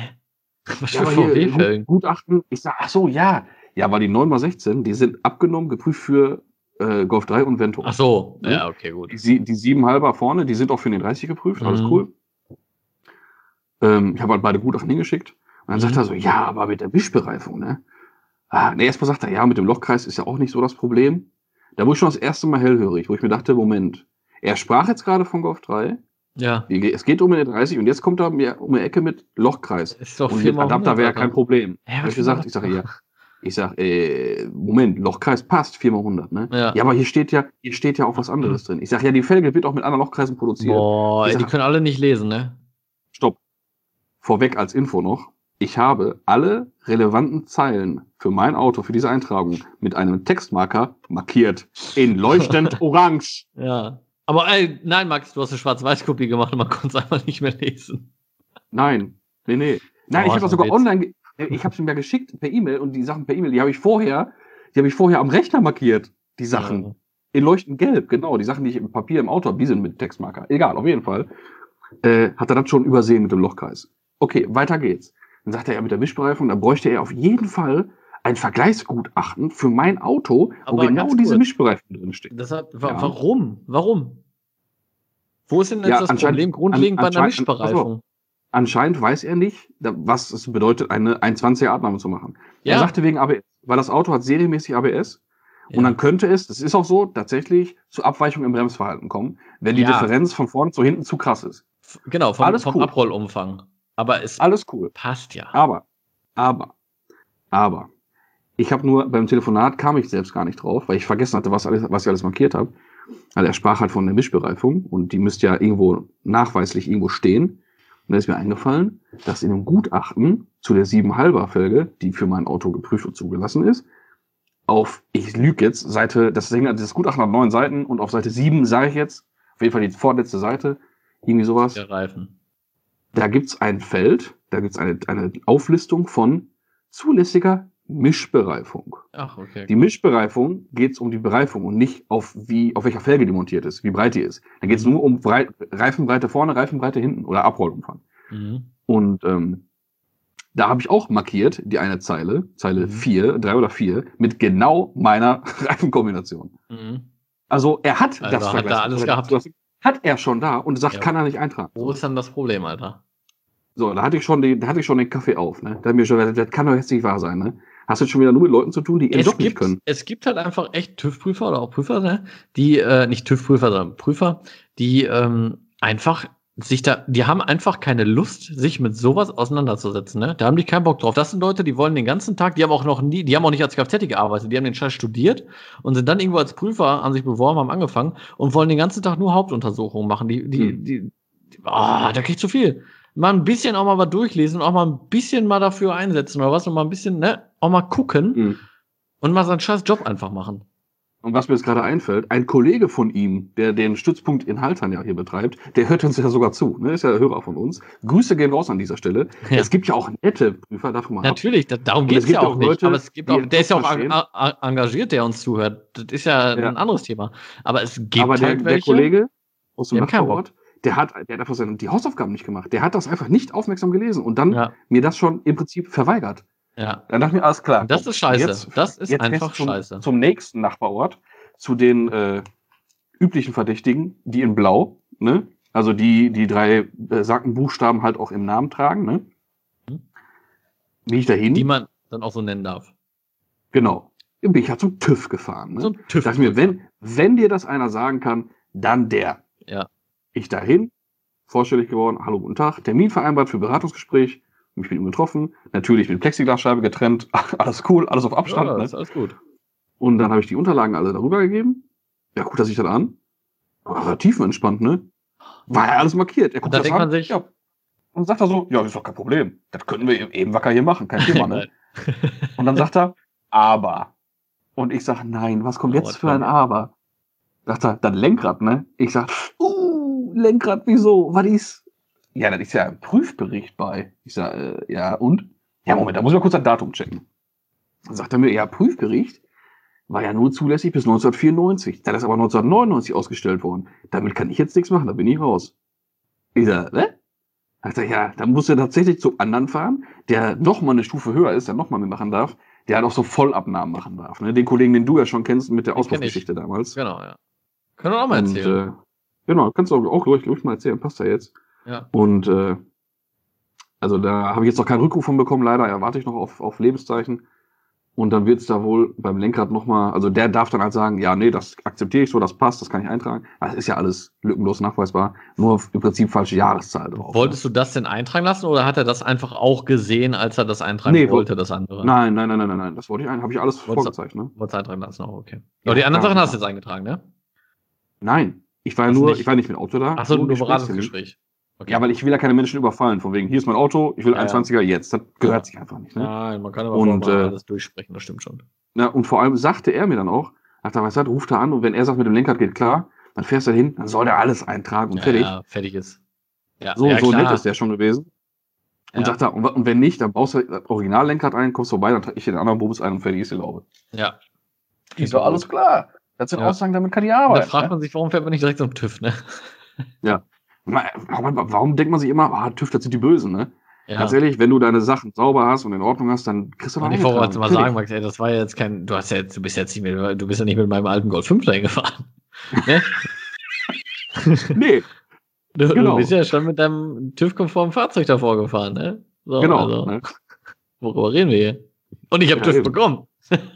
Was Ja, für aber hier, V W-Felgen? Gut, Gutachten, ich sage, ach so, ja. Ja, weil die neun mal sechzehn, die sind abgenommen, geprüft für äh, Golf drei und Vento. Ach so, Ne? ja, okay, gut. Die, sie- die sieben halber vorne, die sind auch für den dreißig geprüft, alles Mhm. cool. Ähm, ich habe halt beide Gutachten hingeschickt. Und dann Mhm. sagt er so, ja, aber mit der Mischbereifung, ne? Ah, ne, erstmal sagt er, ja, mit dem Lochkreis ist ja auch nicht so das Problem. Da wurde ich schon das erste Mal hellhörig, wo ich mir dachte, Moment, er sprach jetzt gerade von Golf drei, Ja, es geht um den dreißig und jetzt kommt er mir um die Ecke mit Lochkreis. ist doch Und mit viermal Adapter hundert, wäre Alter. kein Problem. Ja, Hab ich was gesagt, für ich sage, ja. Ich sag, äh, Moment, Lochkreis passt, vier mal hundert, ne? Ja. Ja, aber hier steht ja, hier steht ja auch was anderes drin. Ich sag, ja, die Felge wird auch mit anderen Lochkreisen produziert. Boah, Ich ey, die sag- können alle nicht lesen, ne? Stopp. Vorweg als Info noch. Ich habe alle relevanten Zeilen für mein Auto, für diese Eintragung mit einem Textmarker markiert. In leuchtend orange. Ja. Aber ey, nein, Max, du hast eine Schwarz-Weiß-Kopie gemacht und man konnte es einfach nicht mehr lesen. Nein. Nee, nee. Nein, Oh, ich habe so das sogar Witz. online, ge- ich habe es mir geschickt per E-Mail und die Sachen per E-Mail, die habe ich vorher, die habe ich vorher am Rechner markiert. Die Sachen. Ja. In leuchtend gelb, genau. Die Sachen, die ich im Papier im Auto habe, die sind mit Textmarker. Egal, auf jeden Fall. Äh, hat er das schon übersehen mit dem Lochkreis. Okay, weiter geht's. Dann sagt er ja mit der Mischbereifung, da bräuchte er auf jeden Fall ein Vergleichsgutachten für mein Auto, wo Aber genau ganz diese kurz. Mischbereifung drinsteht. Deshalb, wa Ja. warum? Warum? Wo ist denn jetzt Ja, das anscheinend- Problem grundlegend an- bei einer anscheinend- Mischbereifung? Anscheinend weiß er nicht, da- was es bedeutet, eine einundzwanziger Abnahme zu machen. Ja. Er sagte wegen A B S, weil das Auto hat serienmäßig A B S. Ja. Und dann könnte es, das ist auch so, tatsächlich zu Abweichungen im Bremsverhalten kommen, wenn die Ja. Differenz von vorne zu hinten zu krass ist. F- Genau, vom, Alles vom cool. Abrollumfang. Aber es Alles cool. passt ja. Aber, aber, aber, ich habe nur beim Telefonat kam ich selbst gar nicht drauf, weil ich vergessen hatte, was, alles, was ich alles markiert habe. Also er sprach halt von der Mischbereifung und die müsste ja irgendwo nachweislich irgendwo stehen. Und da ist mir eingefallen, dass in dem Gutachten zu der sieben halber Felge, die für mein Auto geprüft und zugelassen ist, auf, ich lüge jetzt, Seite, das Ding, das Gutachten hat neun Seiten und auf Seite sieben sage ich jetzt, auf jeden Fall die vorletzte Seite, irgendwie sowas. Der Reifen. Da gibt's ein Feld, da gibt's eine, eine Auflistung von zulässiger Mischbereifung. Ach, okay. Die Mischbereifung geht's um die Bereifung und nicht auf wie, auf welcher Felge die montiert ist, wie breit die ist. Da geht's Mhm. nur um Breit, Reifenbreite vorne, Reifenbreite hinten oder Abrollumfang. Mhm. Und ähm, da habe ich auch markiert, die eine Zeile, Zeile Mhm. vier, drei oder vier, mit genau meiner Reifenkombination. Mhm. Also er hat Also das hat er alles gehabt. Das hat er schon da und sagt, Ja. kann er nicht eintragen. Wo ist dann das Problem, Alter? So, da hatte ich schon den, da hatte ich schon den Kaffee auf, ne? Da hat mir schon, das, das kann doch jetzt nicht wahr sein, ne? Hast du jetzt schon wieder nur mit Leuten zu tun, die ihren Es Job nicht gibt, können? es gibt halt einfach echt TÜV-Prüfer oder auch Prüfer, ne? Die, äh, nicht TÜV-Prüfer, sondern Prüfer, die ähm, einfach sich da, die haben einfach keine Lust, sich mit sowas auseinanderzusetzen, ne? Da haben die keinen Bock drauf. Das sind Leute, die wollen den ganzen Tag, die haben auch noch nie, die haben auch nicht als Kfz gearbeitet, die haben den Scheiß studiert und sind dann irgendwo als Prüfer an sich beworben, haben angefangen und wollen den ganzen Tag nur Hauptuntersuchungen machen. Die, die, Hm. die, die ah, da krieg ich zu viel. Mal ein bisschen auch mal was durchlesen und auch mal ein bisschen mal dafür einsetzen oder was und mal ein bisschen, ne, auch mal gucken Mhm. und mal seinen scheiß Job einfach machen. Und was mir jetzt gerade einfällt, ein Kollege von ihm, der den Stützpunkt in Haltern ja hier betreibt, der hört uns ja sogar zu, ne? Ist ja der Hörer von uns. Grüße gehen raus an dieser Stelle. Ja. Es gibt ja auch nette Prüfer, davon mal ab. Natürlich, da, darum Und geht es es gibt ja auch auch nicht. Leute, Aber es gibt die auch, ihren der ist ja Job auch verstehen. a- a- engagiert, der uns zuhört. Das ist ja, Ja. ein anderes Thema. Aber es gibt Aber der, halt der welche. Kollege aus dem die haben keinen Nachbarort, der hat, der hat einfach seine, die Hausaufgaben nicht gemacht. Der hat das einfach nicht aufmerksam gelesen und dann Ja, mir das schon im Prinzip verweigert. ja. Dann dachte ich mir, alles klar. Und das komm, ist scheiße. Jetzt, Das ist jetzt einfach fest zum, scheiße. Zum nächsten Nachbarort, zu den äh, üblichen Verdächtigen, die in Blau, ne? Also die, die drei besagten Buchstaben halt auch im Namen tragen, ne? Mhm. Bin ich dahin? Die man dann auch so nennen darf. Genau. Bin ich halt zum TÜV gefahren, ne? So ein TÜV. Dachte mir, wenn, wenn dir das einer sagen kann, dann der. Ja. Ich dahin, vorstellig geworden, hallo, guten Tag, Termin vereinbart für Beratungsgespräch, mich mit ihm getroffen, natürlich mit Plexiglasscheibe getrennt, alles cool, alles auf Abstand, Ja, ne? ist alles gut. Und dann habe ich die Unterlagen alle darüber gegeben. Ja, guckt er sich das an. Aber tiefenentspannt, ne? War ja alles markiert. Er guckt da das denkt an. man sich- ja. Und sagt er so, ja, ist doch kein Problem. Das können wir eben wacker hier machen, kein Thema, ne? Und dann sagt er, aber. Und ich sag, nein, was kommt Oh, jetzt was für ein kommt? Aber? Sagt er, dann Lenkrad, ne? Ich sag, uh, Lenkrad, wieso? Was ist? Ja, das ist ja ein Prüfbericht bei. Ich sag, äh, ja, und? Ja, Moment, da muss ich mal kurz das Datum checken. Dann sagt er mir, ja, Prüfbericht war ja nur zulässig bis neunzehnhundertvierundneunzig. Dann ist aber neunzehnhundertneunundneunzig ausgestellt worden. Damit kann ich jetzt nichts machen, da bin ich raus. Ich sag, ne? Sagt er, ja, dann muss er tatsächlich zum anderen fahren, der noch mal eine Stufe höher ist, der noch mal mitmachen darf, der halt auch so Vollabnahmen machen darf. Ne? Den Kollegen, den du ja schon kennst mit der Den kenn Auspuffgeschichte damals. Genau, ja. Können wir auch mal Und, erzählen. äh, genau, kannst du auch, auch ruhig, ruhig mal erzählen, passt ja jetzt. Ja. Und äh, also da habe ich jetzt noch keinen Rückruf von bekommen, leider erwarte ich noch auf, auf Lebenszeichen. Und dann wird es da wohl beim Lenkrad nochmal, also der darf dann halt sagen, ja, nee, das akzeptiere ich so, das passt, das kann ich eintragen. Das ist ja alles lückenlos nachweisbar, nur im Prinzip falsche Jahreszahl drauf. Wolltest du das denn eintragen lassen oder hat er das einfach auch gesehen, als er das eintragen Nee, wollte, das andere? Nein, nein, nein, nein, nein, nein, das wollte ich ein, habe ich alles Wolltest du- vorgezeichnet. Ne? Wolltest du eintragen lassen, auch okay. Ja, Aber die anderen klar, Sachen hast du klar. jetzt eingetragen, ne? Nein, ich war ja Hast nur, nicht? ich war nicht mit Auto da. Achso, nur Gesprächstermin. Beratungsgespräch. Okay. Ja, weil ich will ja keine Menschen überfallen, von wegen, hier ist mein Auto, ich will Ja, ein ja. zwanziger jetzt. Das gehört Ja. sich einfach nicht. Ne? Nein, man kann aber Und, vorher mal äh, alles durchsprechen, das stimmt schon. Ja, und vor allem sagte er mir dann auch, ach, weißt du, ruft er an und wenn er sagt, mit dem Lenkrad geht klar, dann fährst du hin, dann soll der alles eintragen und Ja, fertig. ja, fertig ist. Ja, So, ja, so klar. nett ist der schon gewesen. Und Ja. sagt er, und, und wenn nicht, dann baust du das Originallenkrad ein, kommst vorbei, dann trage ich den anderen Bubus ein und fertig ist die Laube. Ja. Ich so, alles klar. Das sind Ja. Aussagen, damit kann ich Und da arbeiten. fragt ne? man sich, warum fährt man nicht direkt zum TÜV, ne? Ma- Warum, warum denkt man sich immer, ah, TÜV, das sind die Bösen, ne? Ja. Ganz ehrlich, wenn du deine Sachen sauber hast und in Ordnung hast, dann kriegst du Und mal ich wollte eingetragen. mal Fertig. sagen, Max, ey, das war ja jetzt kein, du hast ja jetzt, du bist jetzt nicht mit, du bist ja nicht mit meinem alten Golf fünf dahin gefahren. Ne? Nee, Du, Genau. du bist ja schon mit deinem TÜV-konformen Fahrzeug davor gefahren, ne? So, genau. also, Ne? worüber reden wir hier? Und ich habe Ja, TÜV eben. bekommen.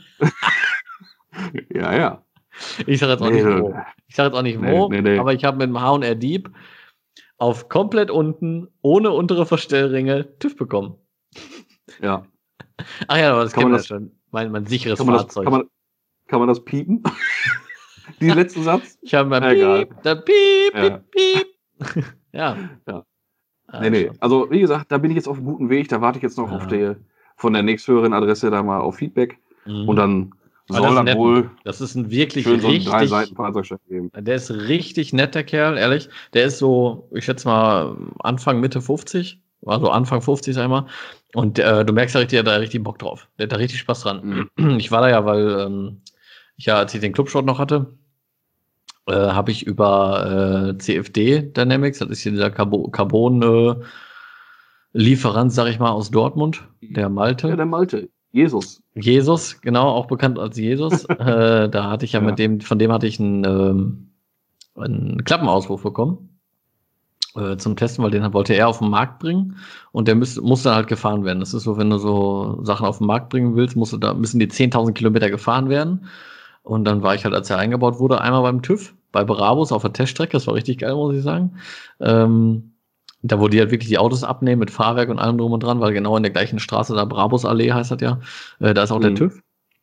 Ja, ja. Ich sage jetzt auch Nee, nicht nee. wo. Ich sage jetzt auch nicht Nee, wo, nee, nee. aber ich habe mit dem H und R Dieb auf komplett unten, ohne untere Verstellringe, TÜV bekommen. Ja. Ach ja, aber das Kann kennen man wir das- ja schon. Mein, mein sicheres Kann man, das, Fahrzeug. kann, man, kann man das piepen? Die letzten Satz? Ich habe mein Egal. Piep, da Piep, Ja. Piep, Piep. ja. Ja. Ah, Nee, nee. schon. Also, wie gesagt, da bin ich jetzt auf einem guten Weg. Da warte ich jetzt noch Ja. auf die, von der nächsthöheren Adresse da mal auf Feedback. Mhm. Und dann soll dann nett. wohl Das ist ein wirklich schön so einen richtig, drei Seiten Fahrzeugschein geben. der ist richtig nett, der Kerl, ehrlich. Der ist so, ich schätze mal, Anfang, Mitte fünfzig. Also Anfang fünfzig, sag ich mal. Und äh, du merkst ja richtig, der hat da richtig Bock drauf. Der hat da richtig Spaß dran. Mhm. Ich war da ja, weil ähm, ich ja, als ich den Clubshot noch hatte, äh, habe ich über äh, C F D Dynamics, das ist hier dieser Carbo- Carbon-Lieferant, äh, sag ich mal, aus Dortmund, der Malte. Ja, der Malte. Jesus. Jesus, genau, auch bekannt als Jesus. äh, da hatte ich ja, ja mit dem, von dem hatte ich einen, ähm, einen Klappenauspuff bekommen. Zum Testen, weil den wollte er auf den Markt bringen und der muss, muss dann halt gefahren werden. Das ist so, wenn du so Sachen auf den Markt bringen willst, musst du da, müssen die zehntausend Kilometer gefahren werden. Und dann war ich halt, als er eingebaut wurde, einmal beim TÜV, bei Brabus auf der Teststrecke. Das war richtig geil, muss ich sagen. Ähm, da, wo die halt wirklich die Autos abnehmen mit Fahrwerk und allem drum und dran, weil genau in der gleichen Straße, da Brabus-Allee heißt das ja, äh, da ist auch mhm. der TÜV.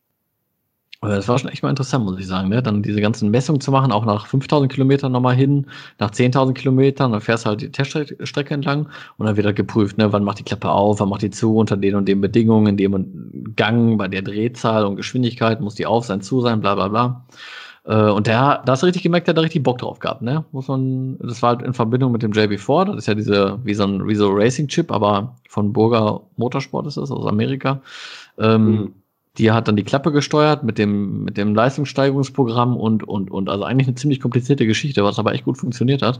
Das war schon echt mal interessant, muss ich sagen, ne? Dann diese ganzen Messungen zu machen, auch nach fünftausend Kilometern nochmal hin, nach zehntausend Kilometern, dann fährst du halt die Teststrecke entlang und dann wird halt geprüft, ne? Wann macht die Klappe auf, wann macht die zu, unter den und den Bedingungen, in dem Gang, bei der Drehzahl und Geschwindigkeit, muss die auf sein, zu sein, bla bla bla. Und der, da hast du richtig gemerkt, der hat da richtig Bock drauf gehabt, ne? Muss man, das war halt in Verbindung mit dem J B vier, das ist ja diese, wie so ein, wie so Racing-Chip, aber von Burger Motorsport ist das, aus Amerika. Ähm, mhm. Die hat dann die Klappe gesteuert mit dem, mit dem Leistungssteigerungsprogramm und, und, und. Also eigentlich eine ziemlich komplizierte Geschichte, was aber echt gut funktioniert hat.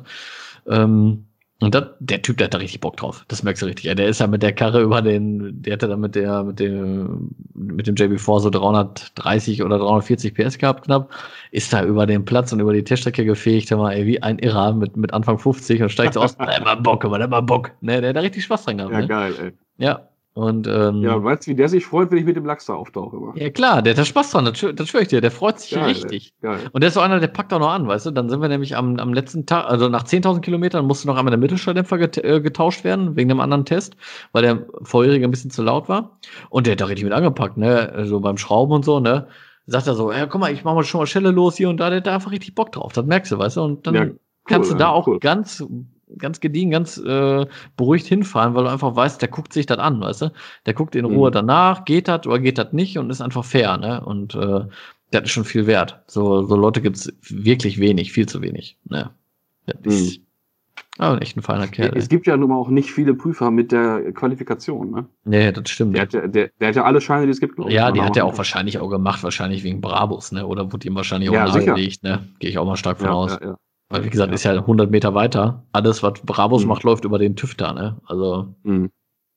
Ähm, und das, der Typ, der hat da richtig Bock drauf. Das merkst du richtig. Ja, der ist ja mit der Karre über den, der hatte dann mit der, mit dem, mit dem J B vier so dreihundertdreißig oder dreihundertvierzig P S gehabt knapp. Ist da über den Platz und über die Teststrecke gefegt, mal, ey, wie ein Irrer mit, mit Anfang fünfzig und steigt so aus. Da immer Bock, aber da immer Bock. Ne, der hat da richtig Spaß dran gehabt. Ja, ne? Geil, ey. Ja. Und, ähm, ja, weißt du, wie der sich freut, wenn ich mit dem Lachs da auftauche? Immer. Ja, klar, der hat da Spaß dran, das, das schwöre ich dir, der freut sich geil, richtig. Geil. Und der ist so einer, der packt auch noch an, weißt du? Dann sind wir nämlich am, am letzten Tag, also nach zehntausend Kilometern musste noch einmal der Mittelschalldämpfer get, äh, getauscht werden, wegen einem anderen Test, weil der vorherige ein bisschen zu laut war. Und der hat da richtig mit angepackt, ne? So also beim Schrauben und so, ne? Sagt er so, ja, guck mal, ich mach mal schon mal Schelle los hier und da, der hat da einfach richtig Bock drauf, das merkst du, weißt du? Und dann ja, cool, kannst du da ja, auch cool. ganz. ganz gediegen, ganz äh, beruhigt hinfahren, weil du einfach weißt, der guckt sich das an, weißt du? Der guckt in Ruhe mhm. danach, geht das oder geht das nicht und ist einfach fair, ne? Und äh, das ist schon viel wert. So, so Leute gibt's wirklich wenig, viel zu wenig. Ne? Das ist mhm. aber echt ein feiner Kerl. Es ey. gibt ja nun mal auch nicht viele Prüfer mit der Qualifikation, ne? Nee, das stimmt. Der hat ja, der, der hat ja alle Scheine, die es gibt, glaube ich. Ja, die hat er auch wahrscheinlich auch gemacht, wahrscheinlich wegen Brabus, ne? Oder wurde ihm wahrscheinlich ja, auch nahegelegt, ne? Gehe ich auch mal stark von ja, aus. Ja, ja. Weil, wie gesagt, ja. ist ja hundert Meter weiter. Alles, was Brabus mhm. macht, läuft über den TÜV da, ne? Also, mhm.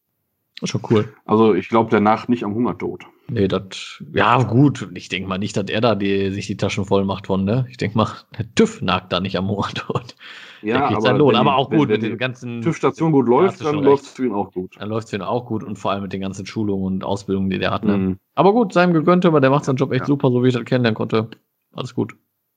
ist schon cool. Also, ich glaube, danach nicht am Hungertod. Nee, das, ja, gut. Ich denke mal nicht, dass er da die, sich die Taschen voll macht von, ne? Ich denke mal, der TÜV nagt da nicht am Hungertod. Ja, aber, seinen Lohn. aber auch wenn, gut wenn mit den ganzen. TÜV-Station gut läuft, dann läuft es für ihn auch gut. Dann läuft es für ihn auch gut und vor allem mit den ganzen Schulungen und Ausbildungen, die der hat, ne? Mhm. Aber gut, seinem gegönnt, aber der macht seinen Job echt ja. super, so wie ich das kennenlernen konnte. Alles gut.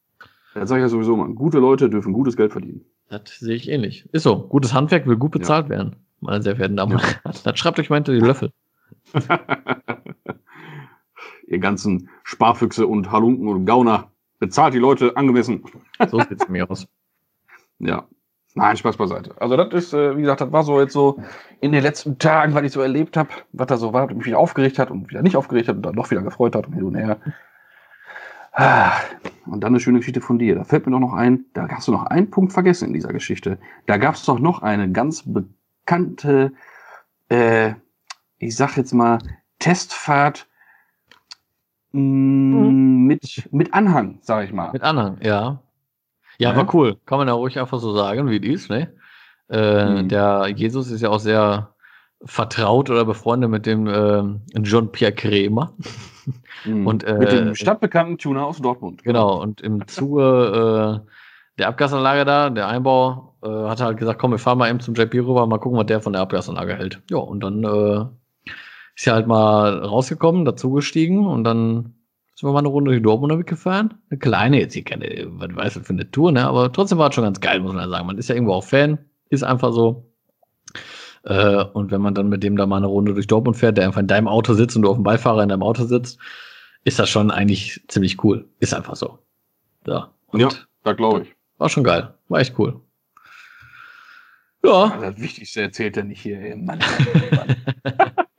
Das sage ich ja sowieso mal. Gute Leute dürfen gutes Geld verdienen. Das sehe ich ähnlich. Ist so. Gutes Handwerk will gut bezahlt ja. werden, meine sehr verehrten Damen und Herren. Ja. Dann schreibt euch mal hinter die Löffel. Ihr ganzen Sparfüchse und Halunken und Gauner. Bezahlt die Leute angemessen. So sieht es mir aus. Ja. Nein, Spaß beiseite. Also das ist, wie gesagt, das war so jetzt so in den letzten Tagen, was ich so erlebt habe, was da so war, und mich wieder aufgeregt hat und wieder nicht aufgeregt hat und dann doch wieder gefreut hat und hin und her. Und dann eine schöne Geschichte von dir. Da fällt mir doch noch ein, da hast du noch einen Punkt vergessen in dieser Geschichte. Da gab es doch noch eine ganz bekannte, äh, ich sag jetzt mal, Testfahrt mh, mhm. mit, mit Anhang, sag ich mal. Mit Anhang, ja. Ja, ja, war cool. Kann man ja ruhig einfach so sagen, wie die ist, ne? Äh, mhm. Der Jesus ist ja auch sehr vertraut oder befreundet mit dem äh, Jean-Pierre Krämer. Mhm. Und, äh, mit dem stadtbekannten Tuner aus Dortmund. Genau, und im Zuge äh, der Abgasanlage da, der Einbau, äh, hat er halt gesagt, komm, wir fahren mal eben zum J P rüber, mal gucken, was der von der Abgasanlage hält. Ja, und dann äh, ist er halt mal rausgekommen, dazugestiegen und dann sind wir mal eine Runde durch Dortmund gefahren. Eine kleine, jetzt hier keine, was weiß ich, für eine Tour, ne? Aber trotzdem war es schon ganz geil, muss man ja sagen. Man ist ja irgendwo auch Fan, ist einfach so. Äh, und wenn man dann mit dem da mal eine Runde durch Dortmund fährt, der einfach in deinem Auto sitzt und du auf dem Beifahrer in deinem Auto sitzt, ist das schon eigentlich ziemlich cool. Ist einfach so. Ja, ja da glaube ich. War schon geil. War echt cool. Ja. Das Wichtigste erzählt er nicht hier. Ey. Mann,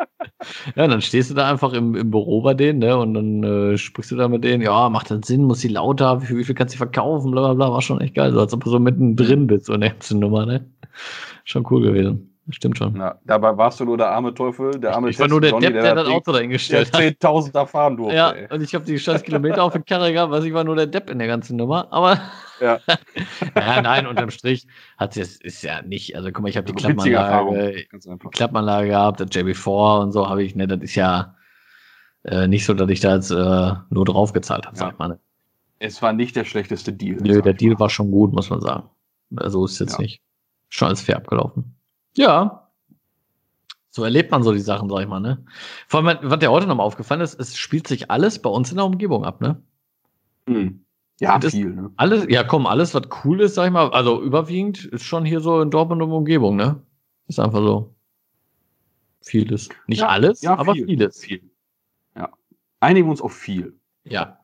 Ja, dann stehst du da einfach im, im Büro bei denen, ne? Und dann äh, sprichst du da mit denen, ja, macht das Sinn, muss die lauter, wie viel, wie viel kannst du verkaufen, bla bla bla, war schon echt geil, so als ob du so mittendrin bist, so eine ganze Nummer, ne? Schon cool gewesen. Stimmt schon. Na, dabei warst du nur der arme Teufel, der arme Ich war nur der Johnny, Depp, der das Ding- Auto dahingestellt der hat. zehntausender fahren durfte. Ja, ey. und ich habe die scheiß Kilometer auf der Karre gehabt, weiß ich war nur der Depp in der ganzen Nummer, aber Ja. ja, nein, unterm Strich hat es ist ja nicht, also guck mal, ich habe die Also witzige Erfahrung. Klappanlage, Ganz einfach. Klappanlage gehabt, das J B vier und so habe ich, ne, das ist ja äh, nicht so, dass ich da jetzt äh, nur drauf gezahlt habe, Ja. sag ich mal. Ne? Es war nicht der schlechteste Deal. Nö, sag der ich Deal mal. war schon gut, muss man sagen. Also ist jetzt Ja. nicht. Schon alles fair abgelaufen. Ja. So erlebt man so die Sachen, sag ich mal, ne? Vor allem, was dir heute nochmal aufgefallen ist, es spielt sich alles bei uns in der Umgebung ab, ne? Hm. Ja, Das- viel, ne? Alles, ja komm, alles, was cool ist, sag ich mal, also überwiegend ist schon hier so in Dortmund und Umgebung, ne? Ist einfach so. Vieles. Nicht Ja, alles, ja, aber viel, vieles. Viel. Ja. Einigen wir uns auf viel. Ja.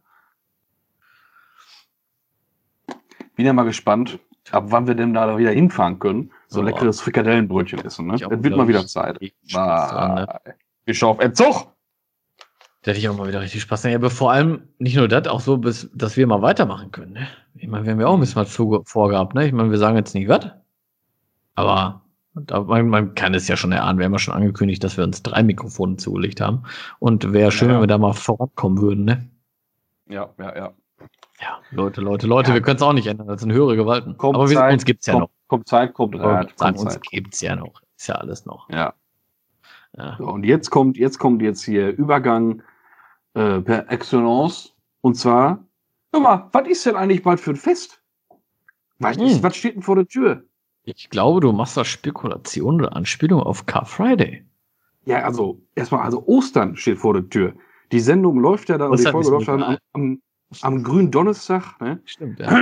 Bin ja mal gespannt, ab wann wir denn da wieder hinfahren können. So Oh. leckeres Frikadellenbrötchen essen, ne? Ich auch, Es wird mal glaub wieder ich. Zeit. Ich Spaß dran, ne? Ich auf Entzug! Da hätte ich auch mal wieder richtig Spaß. Ja, aber vor allem nicht nur das, auch so, bis, dass wir mal weitermachen können. Ne? Ich meine, wir haben ja auch ein bisschen was zuge- vorgehabt. Ne? Ich meine, wir sagen jetzt nicht was. Aber da, man, man kann es ja schon erahnen. Wir haben ja schon angekündigt, dass wir uns drei Mikrofone zugelegt haben. Und wäre schön, Ja, ja. wenn wir da mal vorankommen würden. Ne? Ja, ja, ja. Ja, Leute, Leute, Leute, Ja. wir können es auch nicht ändern. Das sind höhere Gewalten. Kommt aber wir, Zeit, uns gibt's ja kommt, noch. Kommt Zeit, kommt Wir Rat, sagen, kommt uns Zeit. gibt's ja noch. Ist ja alles noch. Ja. Ja. So, und jetzt kommt, jetzt kommt jetzt hier Übergang äh, per Excellence. Und zwar, hör mal, was ist denn eigentlich bald für ein Fest? Was, ist, Hm. was steht denn vor der Tür? Ich glaube, du machst da Spekulation oder Anspielung auf Car Friday. Ja, also, erstmal, also Ostern steht vor der Tür. Die Sendung läuft ja dann, und die Ostern Folge ist läuft dann egal. am, am, am grünen Donnerstag. Ne? Stimmt, ja.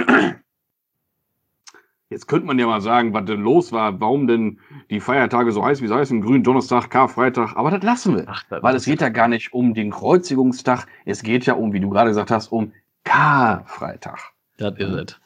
Jetzt könnte man ja mal sagen, was denn los war, warum denn die Feiertage so heiß, wie sie heißen, grünen Donnerstag, Karfreitag, aber das lassen wir. Ach, das Weil es geht ja gar nicht um den Kreuzigungstag, es geht ja um, wie du gerade gesagt hast, um Karfreitag. Das ist es.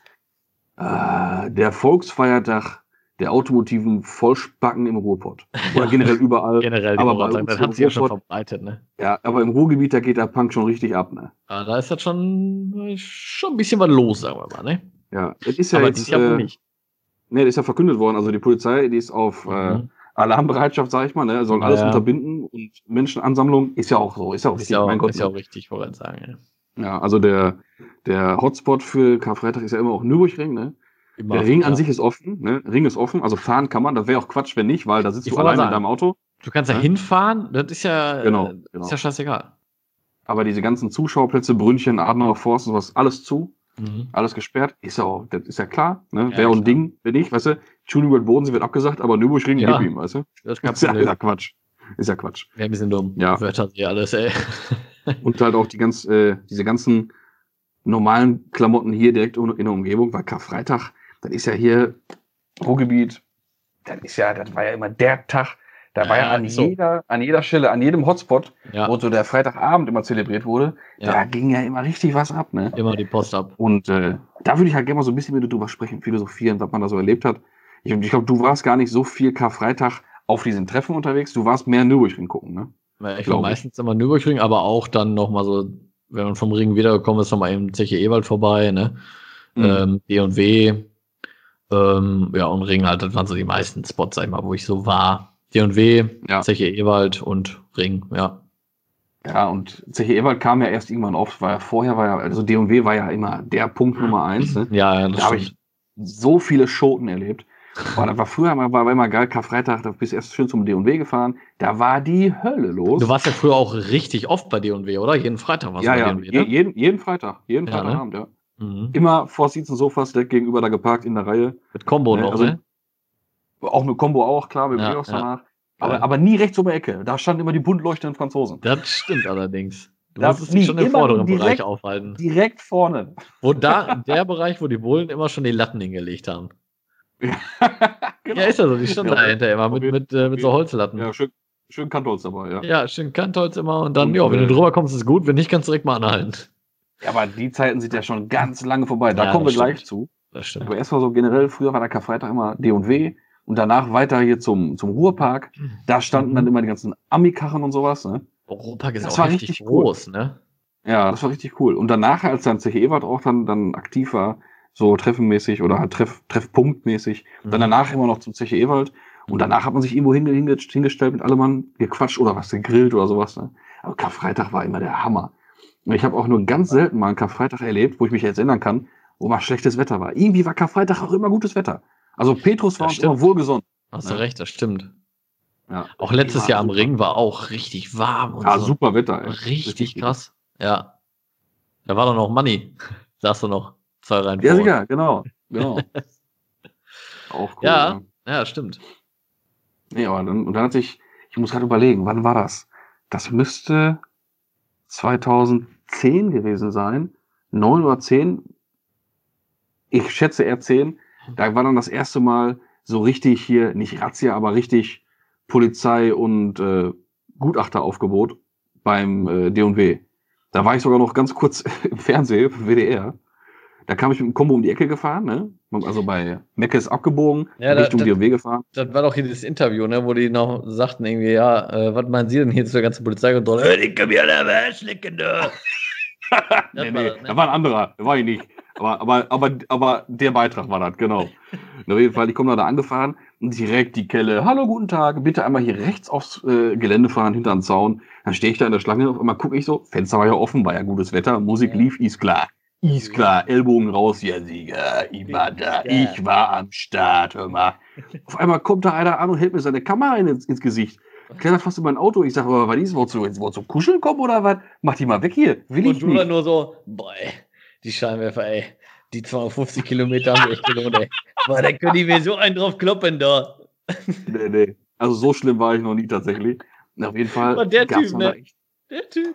Äh, der Volksfeiertag der automotiven Vollspacken im Ruhrpott. Oder generell überall. Generell, die aber aber bei sagen, uns das hat im sich ja schon Ruhrpott- verbreitet, ne? Ja, aber im Ruhrgebiet, da geht der Punk schon richtig ab, ne? Aber da ist das schon, schon ein bisschen was los, sagen wir mal, ne? Ja, das ist ja aber jetzt, dieses Jahr wohl äh, nicht. ne, das ist ja verkündet worden. Also die Polizei, die ist auf äh, Mhm. Alarmbereitschaft, sag ich mal, ne? Sollen Ja, alles ja. unterbinden und Menschenansammlung ist ja auch so, ist ja auch Ist richtig, ja auch, mein Gott. ist ja ne? auch richtig, wollte ich sagen, ja. Ja, also der, der Hotspot für Karfreitag ist ja immer auch Nürburgring, ne? Immer, Der Ring ja. an sich ist offen, ne? Ring ist offen, also fahren kann man, das wäre auch Quatsch, wenn nicht, weil da sitzt Ich du wollte alleine in sagen. deinem Auto. Du kannst ja Ja. hinfahren, das ist ja, Genau, äh, genau. ist ja scheißegal. Aber diese ganzen Zuschauerplätze, Brünnchen, Adenauer Forst und was, alles zu, Mhm. alles gesperrt, ist ja auch, das ist ja klar, ne? Ja, Wäre auch ein klar. Ding, wenn nicht, weißt du, Schulübert Bodensee wird abgesagt, aber Nürburgring Ja. gib ihm, weißt du? Das ist kein Ist ja, ist Problem. ja Quatsch. Ist ja Quatsch. Wäre ein bisschen dumm. Ja. Wörter sie alles, ey. Und halt auch die ganz, äh, diese ganzen normalen Klamotten hier direkt in der Umgebung, weil Karfreitag, das ist ja hier Ruhrgebiet, das ist ja, das war ja immer der Tag, da war ja, Ja, an ist so. jeder, an jeder Stelle, an jedem Hotspot, Ja, wo so der Freitagabend immer zelebriert wurde, da ja, ging ja immer richtig was ab, ne? immer die Post ab. Und äh, da würde ich halt gerne mal so ein bisschen mit dir drüber sprechen, philosophieren, was man da so erlebt hat. Ich, ich glaube, du warst gar nicht so viel Karfreitag auf diesen Treffen unterwegs, du warst mehr Nürburgring gucken, ne? Ja, Ich Glaub war ich. meistens immer Nürburgring, aber auch dann nochmal so, wenn man vom Ring wiedergekommen ist, nochmal eben Zeche Ewald vorbei, ne? Mhm. Ähm, D und W, ähm, ja, und Ring halt, das waren so die meisten Spots, sag ich mal, wo ich so war. D und W, Ja. Zeche Ewald und Ring, ja. Ja, und Zeche Ewald kam ja erst irgendwann auf, weil vorher war ja, also D und W war ja immer der Punkt Nummer eins, ne? Ja, ja, das Da habe stimmt. ich so viele Schoten erlebt. Boah, das war früher mal, war immer geil, Karfreitag, da bist du erst schön zum D und W gefahren, da war die Hölle los. Du warst ja früher auch richtig oft bei D und W, oder? Jeden Freitag warst ja, du bei ja, D und W, je, ne? jeden, jeden Freitag, jeden Ja, ne? Freitagabend, ja. Mhm. Immer vor Sitzen Sofas direkt gegenüber da geparkt in der Reihe. Mit Combo Ne, noch, also- ne? Auch mit Combo auch, klar, mit dem Ja, Geos ja. danach. Aber, Ja. aber nie rechts um die Ecke. Da standen immer die bunt leuchtenden Franzosen. Das stimmt allerdings. Du Da musstest dich schon im immer vorderen direkt- Bereich aufhalten. Direkt vorne. Wo da, der Bereich, wo die Bullen immer schon die Latten hingelegt haben. Genau. Ja, ist ja so, die standen Ja, dahinter immer auf mit, jeden- mit, äh, mit so Holzlatten. Ja, schön, schön Kantholz dabei, ja. Ja, schön Kantholz immer und dann, Und, ja, wenn äh, du drüber kommst, ist gut, wenn nicht, kannst du direkt mal anhalten. Ja, aber die Zeiten sind ja schon ganz lange vorbei. Da Ja, kommen wir das gleich stimmt. zu. Das stimmt. Aber erstmal so generell, früher war der Karfreitag immer D und W. und danach weiter hier zum, zum Ruhrpark. Da standen Mhm. dann immer die ganzen Ami-Karren und sowas, ne? Ruhrpark ist Das auch war richtig richtig cool. groß, ne? Ja, das war richtig cool. Und danach, als dann Zeche Ewald auch dann, dann aktiv war, so treffenmäßig oder halt Treff, Treffpunktmäßig, Mhm. dann danach immer noch zum Zeche Ewald. Und danach hat man sich irgendwo hinge, hinge, hingestellt mit allem Mann, gequatscht oder was, gegrillt oder sowas. Ne? Aber Karfreitag war immer der Hammer. Und ich habe auch nur ganz selten mal einen Karfreitag erlebt, wo ich mich jetzt erinnern kann, wo mal schlechtes Wetter war. Irgendwie war Karfreitag auch immer gutes Wetter. Also Petrus war Das uns immer stimmt. wohlgesonnen. Hast Ja. du recht, das stimmt. Ja. Auch letztes Immer Jahr am super. Ring war auch richtig warm und Ja, so. super Wetter. Ey. Richtig krass. Ja. Da war doch noch Money. Sagst du noch. Zwei Reihen Ja, vor uns. sicher, genau. genau. Auch cool. Ja, ja, stimmt. Nee, aber dann, und dann hatte ich, ich muss gerade überlegen, wann war das? Das müsste zweitausendzehn gewesen sein. neun oder zehn. Ich schätze eher zehn. Da war dann das erste Mal so richtig hier, nicht Razzia, aber richtig Polizei und äh, Gutachteraufgebot beim äh, D und W. Da war ich sogar noch ganz kurz im Fernsehen, W D R. Da kam ich mit dem Kombo um die Ecke gefahren, ne? Also bei Meckes abgebogen, Ja, da- Richtung da- D und W gefahren. Das war doch hier dieses Interview, ne, wo die noch sagten irgendwie, ja, äh, was meinen Sie denn hier zur ganzen Polizeikontrolle? Hör, die können mir alle Arsch lecken, da. nee, war nee, das, ne? da war ein anderer, da war ich nicht. Aber, aber, aber, aber der Beitrag war das, genau. Und auf jeden Fall, ich komme da angefahren und direkt die Kelle, hallo, guten Tag, bitte einmal hier rechts aufs äh, Gelände fahren, hinter den Zaun. Dann stehe ich da in der Schlange, auf einmal gucke ich so, Fenster war ja offen, war ja gutes Wetter, Musik Ja. lief, ist klar. Ist klar, Ellbogen raus, ja Sieger, ich war da, Ja. ich war am Start, hör mal. Auf einmal kommt da einer an und hält mir seine Kamera ins, ins Gesicht. Klettert fast in mein Auto. Ich sage, aber was ist, wolltest du jetzt wolltest du kuscheln kommen oder was? Mach die mal weg hier. Will Und ich du dann nicht. nur so, boah, ey, die Scheinwerfer, ey, die zweihundertfünfzig Kilometer haben echt gelohnt, ey. Boah, da können die mir so einen drauf kloppen, da. Nee, nee. Also so schlimm war ich noch nie tatsächlich. Und auf jeden Fall. Und der gab's Typ, dann ne? da echt- Der Typ.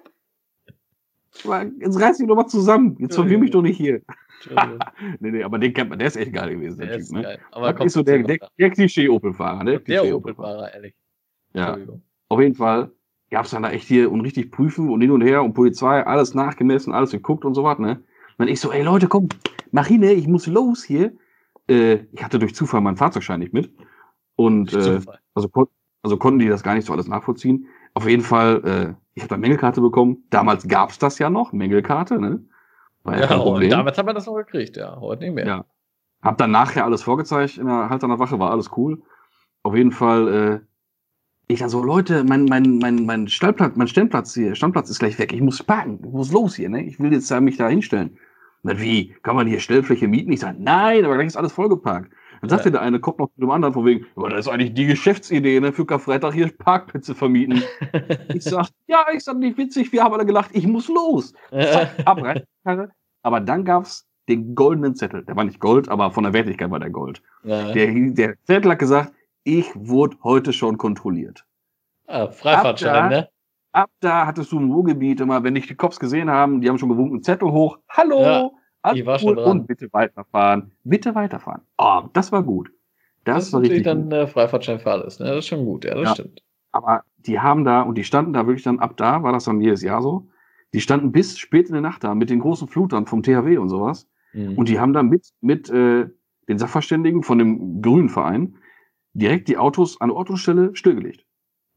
Aber Jetzt reiß dich doch mal zusammen. Jetzt verwirr mich doch nicht hier. Entschuldigung. Nee, nee, aber den kennt man. Der ist echt geil gewesen, der, Der Typ. ist Ne? geil. Aber Das kommt ist so der, der, trotzdem der Klischee-Opel-Fahrer. Ne? noch. Der Klischee-Opel-Fahrer. Opel-Fahrer, ehrlich. Ja. Entschuldigung. Auf jeden Fall gab es dann da echt hier und richtig prüfen und hin und her und Polizei, alles nachgemessen, alles geguckt und so was, ne? Und ich so, ey Leute, komm, mach hin, ne? Ich muss los hier. Äh, ich hatte durch Zufall meinen Fahrzeugschein nicht mit. Und äh, Zufall. also, kon also konnten die das gar nicht so alles nachvollziehen. Auf jeden Fall, äh, ich habe da Mängelkarte bekommen. Damals gab's das ja noch, Mängelkarte, ne? War ja, Ja, kein und Problem. damals haben wir das noch gekriegt, ja. Heute nicht mehr. Ja. Hab dann nachher alles vorgezeigt in der Halterner Wache, war alles cool. Auf jeden Fall, äh, ich dann so, Leute, mein, mein, mein, mein Stellplatz, mein Stellplatz hier, Standplatz ist gleich weg. Ich muss parken, ich muss los hier, ne? Ich will jetzt da mich da hinstellen. Und dann, wie, kann man hier Stellfläche mieten? Ich sage, nein, aber gleich ist alles vollgeparkt. Dann sagte Ja. der eine, kommt noch zu dem anderen, von wegen, aber das ist eigentlich die Geschäftsidee, ne? Für Karfreitag hier Parkplätze vermieten. Ich sag, ja, ich sag, nicht witzig, wir haben alle gelacht, ich muss los. Zack, ab, rein, Karre. Aber dann gab's den goldenen Zettel. Der war nicht Gold, aber von der Wertigkeit war der Gold. Ja. Der, der Zettel hat gesagt, ich wurde heute schon kontrolliert. Ah, Freifahrtschein, Ab da- ne? Ab da hattest du im Ruhrgebiet immer, wenn dich die Cops gesehen haben, die haben schon gewunken, Zettel hoch. Hallo, Ja, alles ich war schon cool dran. und bitte weiterfahren. Bitte weiterfahren. Oh, das war gut. Das, Das ist war natürlich richtig gut. dann äh, Freifahrtschein für alles, ne? Das ist schon gut, ja, das Ja. stimmt. Aber die haben da, und die standen da wirklich dann, ab da war das dann jedes Jahr so, die standen bis spät in der Nacht da mit den großen Flutern vom T H W und sowas. Mhm. Und die haben dann mit, mit äh, den Sachverständigen von dem Grünen Verein direkt die Autos an der Ortungsstelle stillgelegt.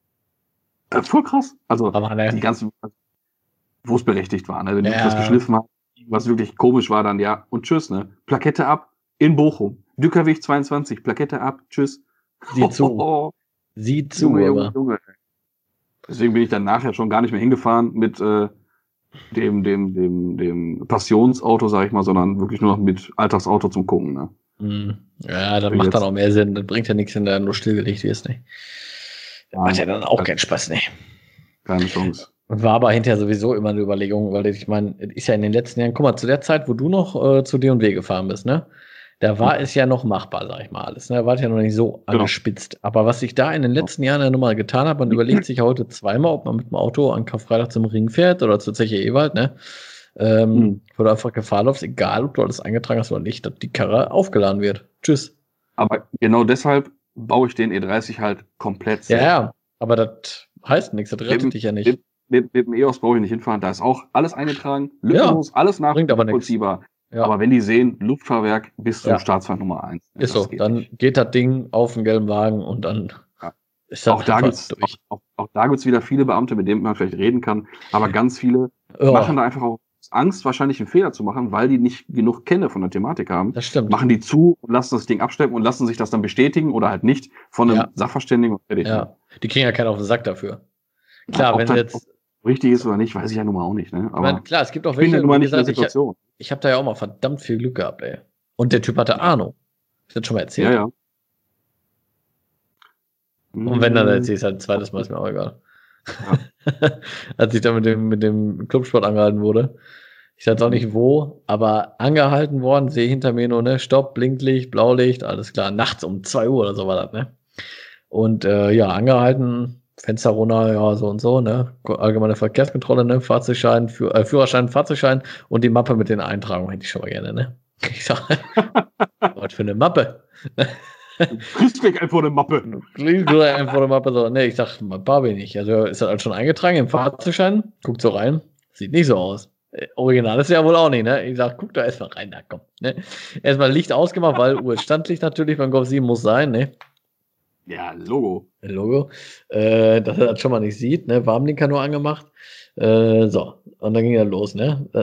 Äh, voll krass. Also Aber die ne, ganzen, wo es berechtigt war, ne? Wenn Ja. du was geschliffen hast, was wirklich komisch war, dann ja, und tschüss, ne? Plakette ab in Bochum. Dückerweg zweiundzwanzig, Plakette ab, tschüss. sieh zu. Oh, Sieh zu, Junge, Junge, aber. Junge. Deswegen bin ich dann nachher schon gar nicht mehr hingefahren mit äh, dem, dem, dem, dem Passionsauto, sag ich mal, sondern wirklich nur noch mit Alltagsauto zum Gucken, ne? Mhm. Ja, das Wie macht jetzt? dann auch mehr Sinn. Das bringt ja nichts, wenn da nur stillgelegt wirst, ne? Das macht ja dann auch Ja. keinen Spaß, ne? Keine Chance. Und war aber hinterher sowieso immer eine Überlegung, weil ich meine, es ist ja in den letzten Jahren, guck mal, zu der Zeit, wo du noch äh, zu D und W gefahren bist, ne? Da war Mhm. es ja noch machbar, sag ich mal alles. Ne? Da war es ja noch nicht so Genau. angespitzt. Aber was ich da in den letzten Jahren ja nun mal getan habe, man überlegt sich ja heute zweimal, ob man mit dem Auto an Karfreitag zum Ring fährt oder zur Zeche Ewald, ne? Ähm, Mhm. Wo du einfach Gefahr läufst, egal ob du alles eingetragen hast oder nicht, dass die Karre aufgeladen wird. Tschüss. Aber genau deshalb baue ich den E dreißig halt komplett Ja, selbst. ja. Aber das heißt nichts, das rettet Mit- dich ja nicht. Mit, mit, mit dem E O S brauche ich nicht hinfahren. Da ist auch alles eingetragen, lückenlos, alles bringt aber nix. nachvollziehbar. Ja. Aber wenn die sehen, Luftfahrwerk bis zum Ja. Staatsfeind Nummer eins. Ist so, geht dann nicht. geht das Ding auf den gelben Wagen und dann Ja. ist das Auch da einfach gibt's auch, auch, auch da gibt's wieder viele Beamte, mit denen man vielleicht reden kann, aber ganz viele Ja, machen da einfach auch Angst, wahrscheinlich einen Fehler zu machen, weil die nicht genug Kenntnis von der Thematik haben. das stimmt. Machen die zu und lassen das Ding abschleppen und lassen sich das dann bestätigen oder halt nicht von einem Ja. Sachverständigen. Und fertig. Ja, die kriegen ja keinen auf den Sack dafür. Klar, ob wenn das jetzt, richtig ist oder nicht, weiß ich ja nun mal auch nicht. Ne? ich Aber meine, klar, es gibt auch ich bin ja welche, nun mal wie nicht in der gesagt, ich, Situation. ich habe da ja auch mal verdammt viel Glück gehabt, ey. Und der Typ hatte Ahnung. Ich das schon mal erzählt. Ja, ja. Und wenn dann erzählst halt ein zweites Mal, ist mir auch egal. Ja. Als ich da mit dem, mit dem Clubsport angehalten wurde. Ich weiß auch nicht wo, aber angehalten worden, sehe hinter mir nur, ne, Stopp, Blinklicht, Blaulicht, alles klar. Nachts um zwei Uhr oder so war das, ne? Und äh, ja, angehalten, Fenster runter, ja, so und so, ne? Allgemeine Verkehrskontrolle, ne? Fahrzeugschein, Führ äh, Führerschein, Fahrzeugschein und die Mappe mit den Eintragungen hätte ich schon mal gerne, ne? Ich sag, was für eine Mappe? Du kriegst gleich einfach eine Mappe. Du kriegst gleich einfach eine Mappe. So, ne, ich sag, Mappe habe ich nicht. Also ist das halt schon eingetragen im Fahrzeugschein? Guckt so rein, sieht nicht so aus. Äh, Original ist ja wohl auch nicht, ne? Ich sag, guck da erstmal rein, da komm. Ne? Erstmal Licht ausgemacht, weil U S-Standlicht natürlich beim Golf sieben muss sein, ne? Ja, Logo. Logo, äh, dass er das schon mal nicht sieht, ne? Warnblinker nur angemacht. Äh, so, und dann ging er los, ne? Dann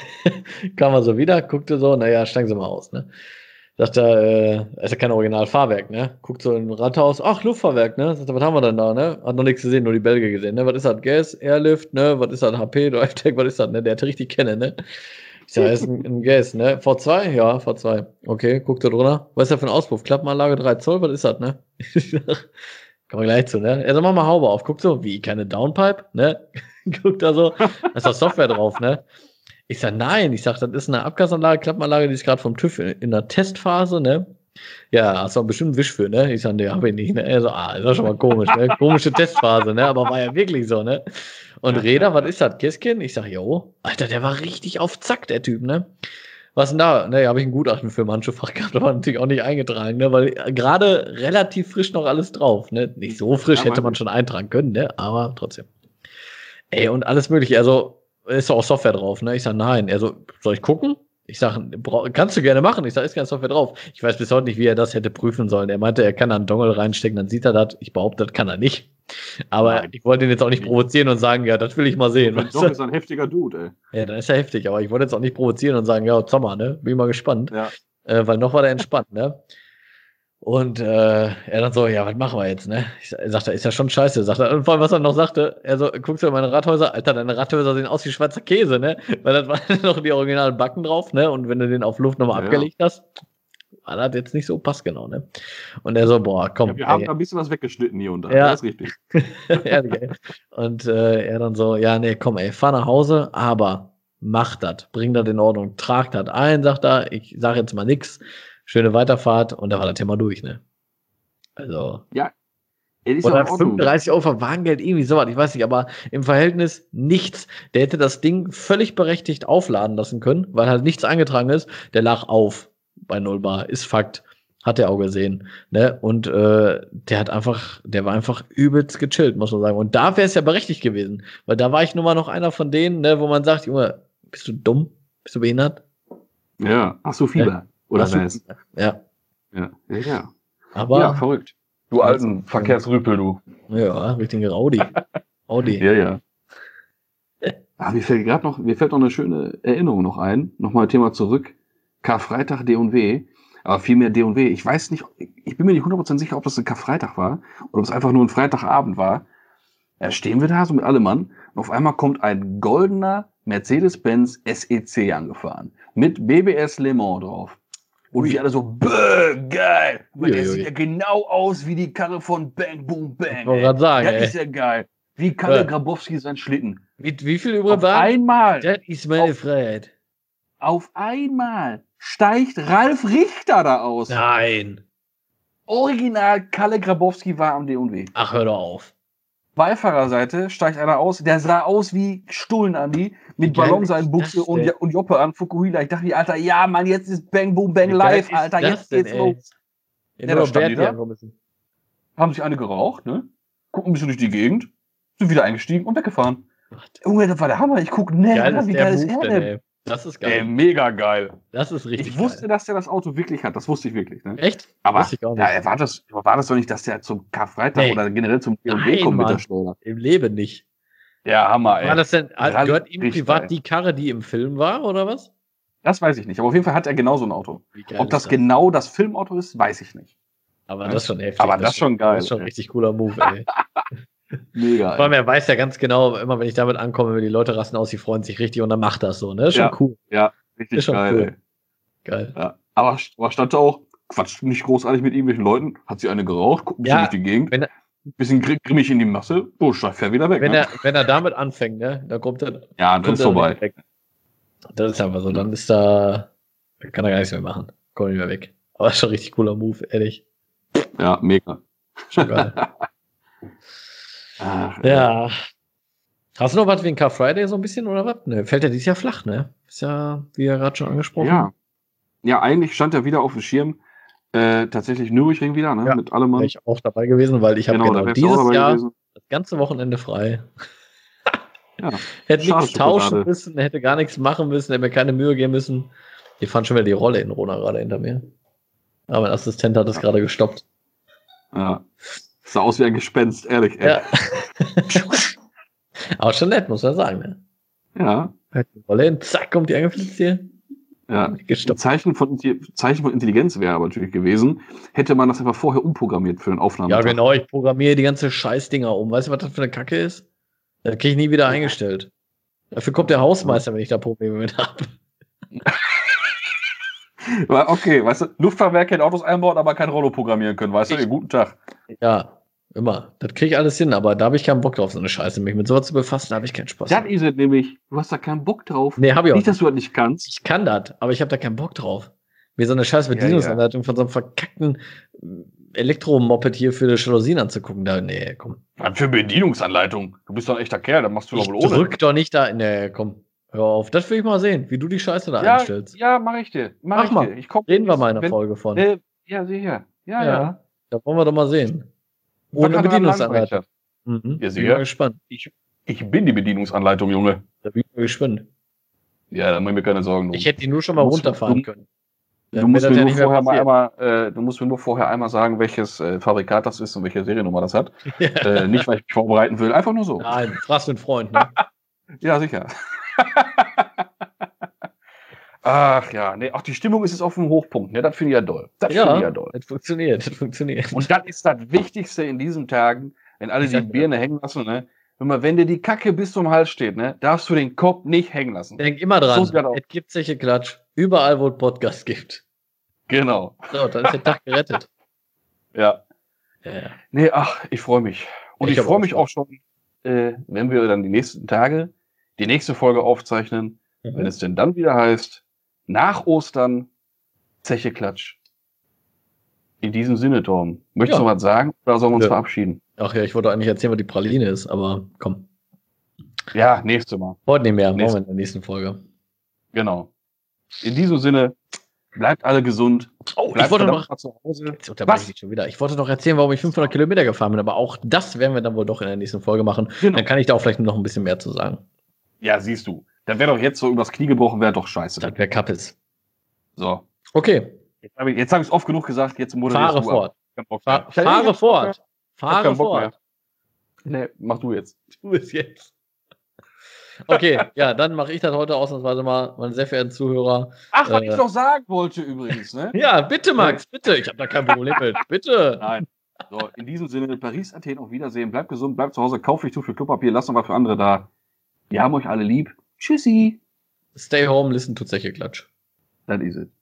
kam er so wieder, guckte so, naja, steigen Sie mal aus, ne? Sagt er, äh, ist ja kein Originalfahrwerk, ne? Guckt so in ein Rathaus, ach, Luftfahrwerk, ne? Sagt er, was haben wir denn da, ne? Hat noch nichts gesehen, nur die Bälge gesehen, ne? Was ist das? Gas, Airlift, ne? Was ist das? H P, Drive-Tech, was ist das, ne? Der hätte richtig kennen, ne? Ich sag, ist ein, ein Gas, ne? V zwei? Ja, V zwei. Okay, guckt da drunter. Was ist das für ein Auspuff? Klappenanlage drei Zoll, was ist das, ne? Ich sag, kommen wir gleich zu, ne? Er sagt, mach mal Haube auf. Guckt so, wie, keine Downpipe, ne? Guckt da so, da ist doch Software drauf, ne? Ich sag, nein, ich sag, das ist eine Abgasanlage, Klappenanlage, die ist gerade vom TÜV in, in der Testphase, ne? Ja, hast du bestimmt einen Wisch für, ne? Ich sag, nee, hab ich nicht, ne? Er so, ah, ist doch schon mal komisch, ne? Komische Testphase, ne? Aber war ja wirklich so, ne? Und Räder, was ist das? Kästchen? Ich sag, jo, Alter, der war richtig auf Zack, der Typ, ne? Was denn da? Ne, habe ich ein Gutachten für Handschuhfach gehabt, aber natürlich auch nicht eingetragen, ne? Weil gerade relativ frisch noch alles drauf, ne? Nicht so frisch, Ja, hätte man schon eintragen können, ne? Aber trotzdem. Ey, und alles mögliche, also ist doch auch Software drauf, ne? Ich sag, nein. Er so, soll ich gucken? Ich sag, bra- kannst du gerne machen. Ich sag, ist keine Software drauf. Ich weiß bis heute nicht, wie er das hätte prüfen sollen. Er meinte, er kann da einen Dongle reinstecken, dann sieht er das. Ich behaupte, das kann er nicht. Aber Nein. ich wollte ihn jetzt auch nicht provozieren und sagen, ja, das will ich mal sehen. weißt Doch, du? ist ein heftiger Dude, ey. Ja, dann ist er heftig. Aber ich wollte jetzt auch nicht provozieren und sagen, ja, Sommer, ne? Bin mal gespannt. Ja. Äh, weil noch war der entspannt, ne? Und äh, er dann so, ja, was machen wir jetzt, ne? Ich, er sagte, ist ja schon scheiße. Sagt er, und vor allem, was er noch sagte, er so, guckst du in meine Rathäuser, Alter, deine Rathäuser sehen aus wie Schweizer Käse, ne? Weil das waren noch die originalen Backen drauf, ne? Und wenn du den auf Luft nochmal Ja. abgelegt hast, war das jetzt nicht so passgenau, ne? Und er so, boah, komm. Ja, wir haben ey. da ein bisschen was weggeschnitten hier und da. Ja. Das ist richtig. Ehrlich, ey. Und äh, er dann so, ja, nee, komm, ey, fahr nach Hause, aber mach das, bring das in Ordnung, trag das ein, sagt er, ich sag jetzt mal nix, schöne Weiterfahrt und da war das Thema durch, ne? Also, Ja. Er ist ja oder auch in Ordnung. fünfunddreißig Euro Verwahngeld, irgendwie sowas, ich weiß nicht, aber im Verhältnis nichts. Der hätte das Ding völlig berechtigt aufladen lassen können, weil halt nichts eingetragen ist. Der lag auf bei null Bar, ist Fakt. Hat er auch gesehen. Ne? Und äh, der hat einfach, der war einfach übelst gechillt, muss man sagen. Und da wäre es ja berechtigt gewesen. Weil da war ich nun mal noch einer von denen, ne, wo man sagt, Junge, bist du dumm? Bist du behindert? Ja. Ach so, Fieber. Ja. Oder Hast du- was? Ja. Ja. Ja, ja. Aber, Ja, verrückt. Du alten Verkehrsrüpel, du. ja, richtige Audi. Audi. Ja, ja. Ah, mir fällt gerade noch, mir fällt noch eine schöne Erinnerung noch ein. Nochmal Thema zurück. Karfreitag D und W. Aber vielmehr D und W. Ich weiß nicht, ich bin mir nicht hundert Prozent sicher, ob das ein Karfreitag war oder ob es einfach nur ein Freitagabend war. Da stehen wir da so mit allem Mann und auf einmal kommt ein goldener Mercedes-Benz S E C angefahren. Mit B B S Le Mans drauf. Und wir alle so, bäh, geil. Aber der Uiuiui. sieht ja genau aus wie die Karre von Bang Boom Bang. Ich wollte ey. gerade sagen, Das ey. ist ja geil. Wie Kalle Ja. Grabowski sein Schlitten. Wie, wie viel übrig Auf war? einmal, Das ist meine Auf- Freiheit. auf einmal steigt Ralf Richter da aus. Nein. Original Kalle Grabowski war am D und W. Ach, hör doch auf. Beifahrerseite steigt einer aus, der sah aus wie Stullen Andi, mit Wie geil Ballonseinbuchse ist das und, denn? und Joppe an Fukuhila. Ich dachte mir, Alter, ja, Mann, jetzt ist Bang Boom Bang Wie geil live, ist Alter, das jetzt denn, geht's ey? los. Ja, Ja, nur da stand Bert die da. ankommen müssen. Haben sich eine geraucht, ne? Gucken ein bisschen durch die Gegend, sind wieder eingestiegen und weggefahren. Junge, das war der Hammer. Ich guck näher Geil ran, ist wie der geil ist Move er denn, denn? ey. Das ist geil. Ey, mega geil. Das ist richtig Ich wusste, geil. dass der das Auto wirklich hat. Das wusste ich wirklich. Ne? Echt? Aber Wusste ich auch nicht. ja, war, das, war das doch nicht, dass der zum Karfreitag Nee. oder generell zum B M W Nein, kommt mit Mann. der Steuer? Im Leben nicht. Ja, Hammer, ey. War das denn, Rallye gehört ihm richtig privat geil. die Karre, die im Film war, oder was? Das weiß ich nicht. Aber auf jeden Fall hat er genau so ein Auto. Wie geil Ob das, ist genau das Filmauto ist, weiß ich nicht. Aber Ja. das ist schon heftig. Aber das ist schon geil, Das ist schon ein ey. richtig cooler Move, ey. Mega. Vor allem, er weiß ja ganz genau, immer wenn ich damit ankomme, die Leute rasten aus, die freuen sich richtig und dann macht das so, ne? Das ist Ja. schon cool. Ja, richtig Ist schon geil, cool. ey. Geil. Ja. Aber, aber stand da auch, quatscht nicht großartig mit irgendwelchen Leuten, hat sie eine geraucht, guckt ein bisschen Ja, durch die Gegend, wenn er- bisschen gr- grimmig in die Masse, oh, fährt wieder weg. Wenn ne? er, wenn er damit anfängt, ne, dann kommt er, ja, dann kommt ist er vorbei. nicht weg. Das ist einfach so, dann ist da, kann er gar nichts mehr machen. Kommt nicht mehr weg. Aber das ist schon ein richtig cooler Move, ehrlich. Ja, mega. Schon geil. Ach, Ja. Hast du noch was wegen Car Friday so ein bisschen oder was? Ne, fällt ja dieses Jahr flach, ne? Ist ja, wie ja gerade schon angesprochen. Ja. Ja, eigentlich stand er wieder auf dem Schirm. Äh, tatsächlich Nürburgring wieder, ne? Ja, Mit allem. Wäre ich auch dabei gewesen, weil ich habe Genau, genau, da wärst du auch dieses dabei Jahr gewesen. das ganze Wochenende frei. Ja. Hätte Schade, nichts tauschen Schokolade. müssen, hätte gar nichts machen müssen, hätte mir keine Mühe geben müssen. Ich fand schon wieder die Rolle in Rona gerade hinter mir. Aber mein Assistent hat es Ja. gerade gestoppt. Ja. Sah aus wie ein Gespenst, ehrlich. Ey. Ja. Aber schon nett, muss man sagen, ne? Ja. Hört die Rolle hin, zack, kommt die angeflitzt hier. ja. Ein Gestoppt. Zeichen von, Inti- Zeichen von Intelligenz wäre aber natürlich gewesen, hätte man das einfach vorher umprogrammiert für den Aufnahme. Ja, genau, ich programmiere die ganze Scheißdinger um. Weißt du, was das für eine Kacke ist? Das kriege ich nie wieder eingestellt. Dafür kommt der Hausmeister, wenn ich da Probleme mit habe. Okay, weißt du, Luftfahrwerke in Autos einbauen, aber kein Rollo programmieren können, weißt du? Ich- Guten Tag. Ja, immer. Das kriege ich alles hin, aber da habe ich keinen Bock drauf, so eine Scheiße. Mich mit sowas zu befassen, da habe ich keinen Spaß. Das ist es nämlich. Du hast da keinen Bock drauf. Nee, habe ich auch Nicht, nicht. dass du das nicht kannst. Ich kann das, aber ich habe da keinen Bock drauf. Mir so eine scheiß Bedienungsanleitung von so einem verkackten Elektromoped hier für die Jalousien anzugucken. Da, nee, komm. Was für Bedienungsanleitung? Du bist doch ein echter Kerl, dann machst du Ich doch wohl ohne. drück doch nicht da. Nee, komm. Hör auf. Das will ich mal sehen, wie du die Scheiße da Ja, einstellst. ja, mach ich dir. Mach, Mach ich mal. dir. Ich komm, Reden wir mal in einer wenn- Folge von. Äh, ja, sicher. Ja, ja. Ja. Da wollen wir doch mal sehen. Was Ohne hat er am Bedienungsanleitung. Langweicher? Mhm. Ja, sicher. Bin mal gespannt. Ich, ich bin die Bedienungsanleitung, Junge. Da bin ich mal gespannt. Ja, da mach ich mir keine Sorgen drum. Ich hätte die nur schon mal Du musst- runterfahren du- können. Du Dann musst, wäre mir das ja nur nicht mehr vorher mal passiert. einmal, äh, du musst mir nur vorher einmal sagen, welches äh, Fabrikat das ist und welche Seriennummer das hat. äh, nicht, weil ich mich vorbereiten will, einfach nur so. Nein, fragst du einen Freund, ne? Ja, sicher. Ach ja, nee, auch die Stimmung ist jetzt auf dem Hochpunkt, ne? Das finde ich ja doll. Das finde ich ja doll. das funktioniert, das funktioniert. Und das ist das Wichtigste in diesen Tagen, wenn alle Ich die sag dir. Birne hängen lassen, ne? Wenn man, wenn dir die Kacke bis zum Hals steht, ne, darfst du den Kopf nicht hängen lassen. Denk immer So dran, sieht das aus. es gibt solche Klatsch. Überall, wo es Podcast gibt. Genau. So, dann ist der Tag gerettet. Ja. Ja, ja. Nee, ach, ich freue mich. Und Ich ich, hab freue auch mich Spaß. auch schon, äh, wenn wir dann die nächsten Tage die nächste Folge aufzeichnen, wenn es denn dann wieder heißt, nach Ostern, Zeche Klatsch. In diesem Sinne, Torben. Möchtest Ja. du was sagen oder sollen wir uns Ja. verabschieden? Ach ja, ich wollte eigentlich erzählen, was die Praline ist, aber komm. Ja, nächste Mal. Heute nicht mehr, machen Nächste- wir in der nächsten Folge. Genau. In diesem Sinne, bleibt alle gesund. Oh, Bleibt ich wollte verdammt noch, mal zu Hause. jetzt unterbreche Was? ich dich schon wieder. Ich wollte noch erzählen, warum ich fünfhundert Kilometer gefahren bin, aber auch das werden wir dann wohl doch in der nächsten Folge machen. Genau. Dann kann ich da auch vielleicht noch ein bisschen mehr zu sagen. Ja, siehst du. Dann wäre doch jetzt so übers Knie gebrochen, wäre doch scheiße. Das wäre Kappes. So. Okay, Jetzt habe ich es oft genug gesagt, jetzt moderierst fahre du fort. ab. Kein Bock Fahr, mehr. Ich fahre hab keinen fort. Bock Fahre keinen Bock fort. mehr. Nee, mach du jetzt. Tu es jetzt. Okay, ja, dann mache ich das heute ausnahmsweise mal, meine sehr verehrten Zuhörer. Ach, was Äh. ich noch sagen wollte übrigens, ne? Ja, bitte, Max, bitte. Ich habe da kein Problem mit. Bitte. Nein. So, in diesem Sinne, Paris, Athen, auf Wiedersehen. Bleibt gesund, bleibt zu Hause, kauft nicht zu viel Klopapier, lasst noch mal für andere da. Wir haben euch alle lieb. Tschüssi. Stay home, listen to Zeche Klatsch. Das ist es.